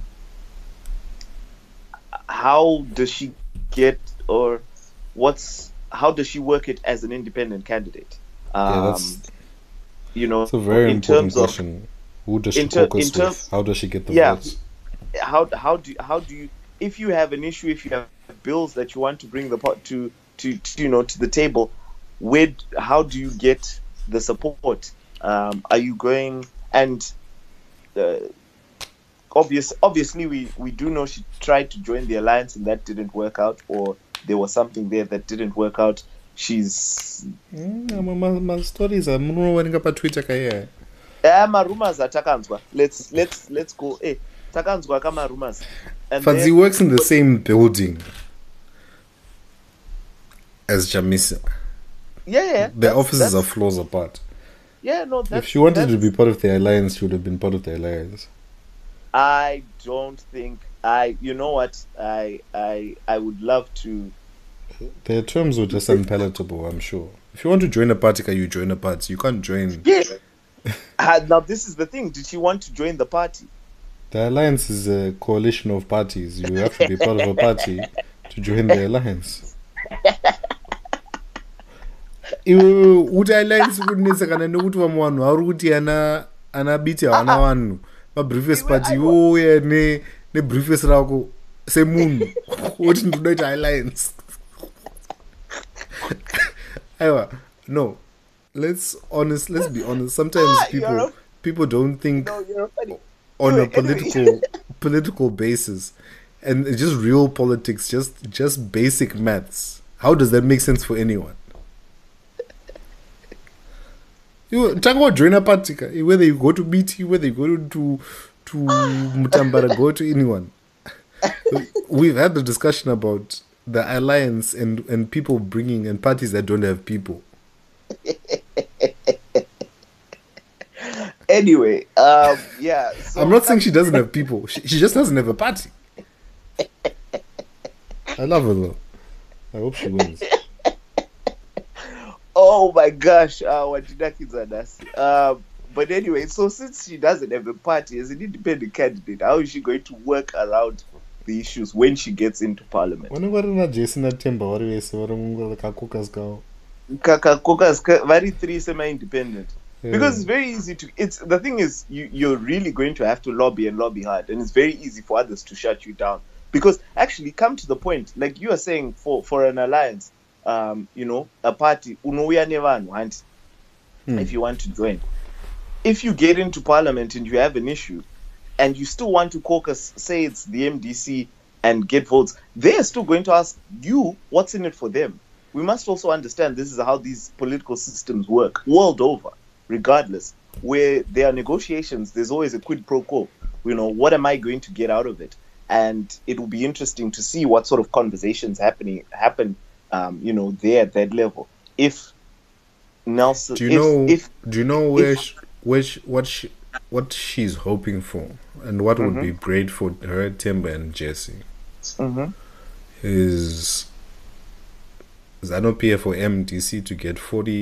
does she get, or how does she work it as an independent candidate? That's a very important question. Who does she focus with? How does she get the votes? How do you, if you have an issue, if you have bills that you want to bring the to the table, how do you get the support? Are you going, and obviously we do know she tried to join the alliance and that didn't work out, or there was something there that didn't work out. She's my stories are Twitter kaya. Rumors atakanzwa. Let's go. Takanzwa kama rumors. Fadzi works in the same building as Chamisa. Yeah. Their offices are floors apart. Yeah, no. If she wanted to be part of the alliance, she would have been part of the alliance. I don't think you know what? I would love to. Their terms were just unpalatable, I'm sure. If you want to join a party, you join a party. You can't join. Yeah. Now this is the thing. Did she want to join the party? The alliance is a coalition of parties. You have to be part of a party to join the alliance. Uti alliance kunetsa kana nekuti vamwe vanhu vari kuti ana biti havana vanhu mabriefest party iwoya nebriefest rako semunhu woti ndoda kuita alliance. Aiwa, no, let's be honest. Sometimes people don't think on a political basis, and it's just real politics, just basic maths. How does that make sense for anyone? You talk about join a party, whether you go to BT, whether you go to Mutambara, go to anyone. We've had the discussion about the alliance and people bringing, and parties that don't have people. Anyway, yeah. So I'm not saying she doesn't have people. She just doesn't have a party. I love her though. I hope she wins. Oh my gosh, but anyway, so since she doesn't have a party as an independent candidate, how is she going to work around the issues when she gets into parliament? Kakakokas very three semi-independent. Because it's very easy to. It's the thing is you're really going to have to lobby and lobby hard, and it's very easy for others to shut you down. Because actually, come to the point, like you are saying, for an alliance, a party, unoya nevanhu, and if you want to join, if you get into parliament and you have an issue, and you still want to caucus, say it's the MDC, and get votes, they are still going to ask you what's in it for them. We must also understand this is how these political systems work world over. Regardless, where there are negotiations, there's always a quid pro quo. What am I going to get out of it? And it will be interesting to see what sort of conversations happen, there at that level. If Nelson, do you know what she's hoping for, and what would be great for her, Timber and Jesse, is ZANU-PF or MDC to get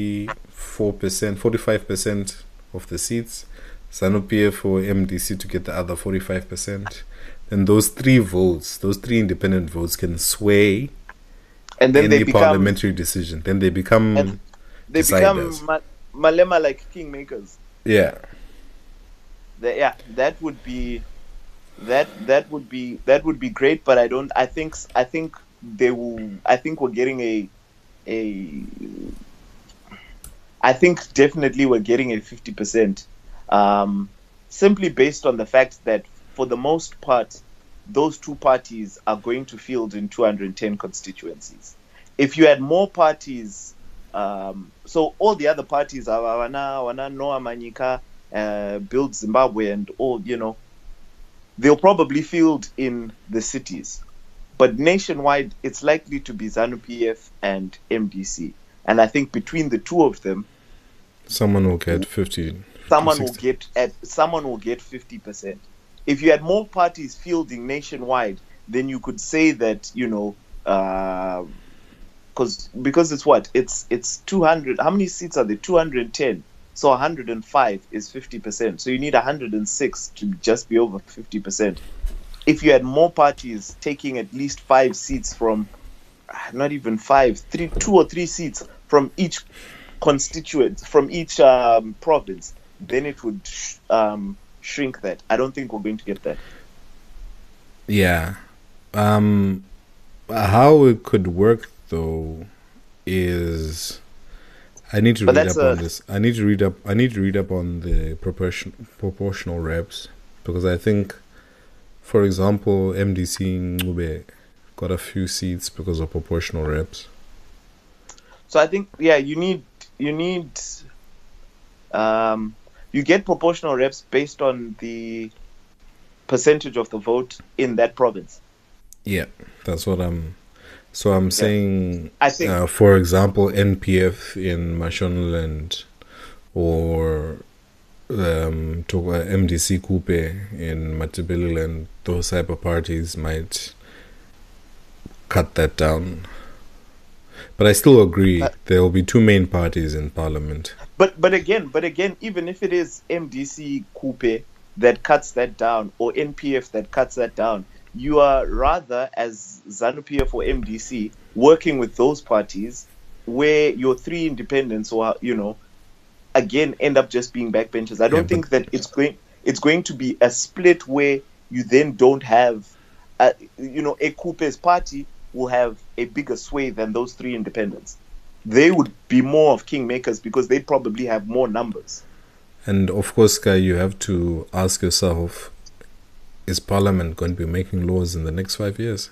45% of the seats, ZANU-PF or MDC to get the other 45%. And those three independent votes can sway and then any parliamentary decision. Then they become deciders. Malema like kingmakers. Yeah. That would be great, but I think they will. I think we're getting I think definitely we're getting a 50%, simply based on the fact that for the most part, those two parties are going to field in 210 constituencies. If you had more parties, so all the other parties, Wana Noah Manyika, Build Zimbabwe, and all, they'll probably field in the cities. But nationwide, it's likely to be ZANU-PF and MDC. And I think between the two of them, someone will get 50. Someone will get 50%. If you had more parties fielding nationwide, then you could say that, because it's what? It's 200. How many seats are there? 210. So 105 is 50%. So you need 106 to just be over 50%. If you had more parties taking at least 5 seats from, not even 5, 2 or 3 seats from each constituent, from each province, then it would shrink that. I don't think we're going to get that. Yeah. How it could work though is I need to read up on this. I need to read up on the proportional reps, because I think, for example, MDC Ngube got a few seats because of proportional reps. So I think you get proportional reps based on the percentage of the vote in that province. Yeah, that's what I'm. So I'm saying, I think, for example, NPF in Mashonaland, or MDC Coupe in Matabeleland, those type of parties might cut that down. But I still agree there will be two main parties in parliament. But again, even if it is MDC Coupe that cuts that down, or NPF that cuts that down, you are rather, as ZANU-PF or MDC, working with those parties where your 3 independents, or again, end up just being backbenchers. I don't think that it's going to be a split where you then don't have, a Coupe's party will have a bigger sway than those 3 independents. They would be more of kingmakers because they probably have more numbers. And of course, Guy, you have to ask yourself, is Parliament going to be making laws in the next 5 years?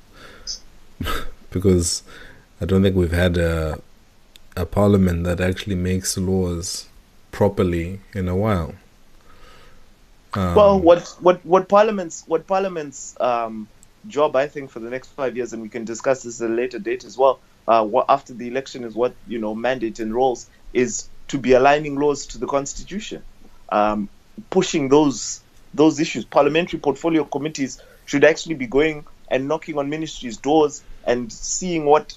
Because I don't think we've had a Parliament that actually makes laws properly in a while. Well, what Parliament's job, I think, for the next 5 years, and we can discuss this at a later date as well, after the election, is what mandate and roles is to be aligning laws to the Constitution, pushing those issues. Parliamentary portfolio committees should actually be going and knocking on ministries' doors and seeing what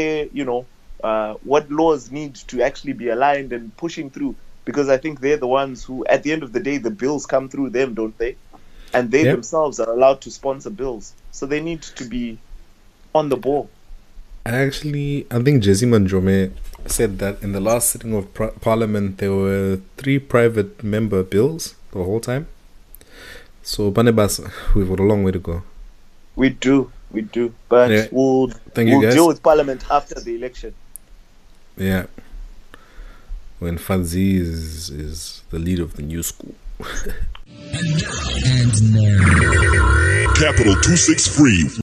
laws need to actually be aligned and pushing through, because I think they're the ones who, at the end of the day, the bills come through them, don't they? And they themselves are allowed to sponsor bills, so they need to be on the ball. I think Jesse Manjome said that in the last sitting of Parliament there were 3 private member bills the whole time. So Banebas, we've got a long way to go. We do. But Yeah. we'll guys. deal with Parliament after the election. Yeah. When Fadzi is the leader of the new school. And now. Capital 263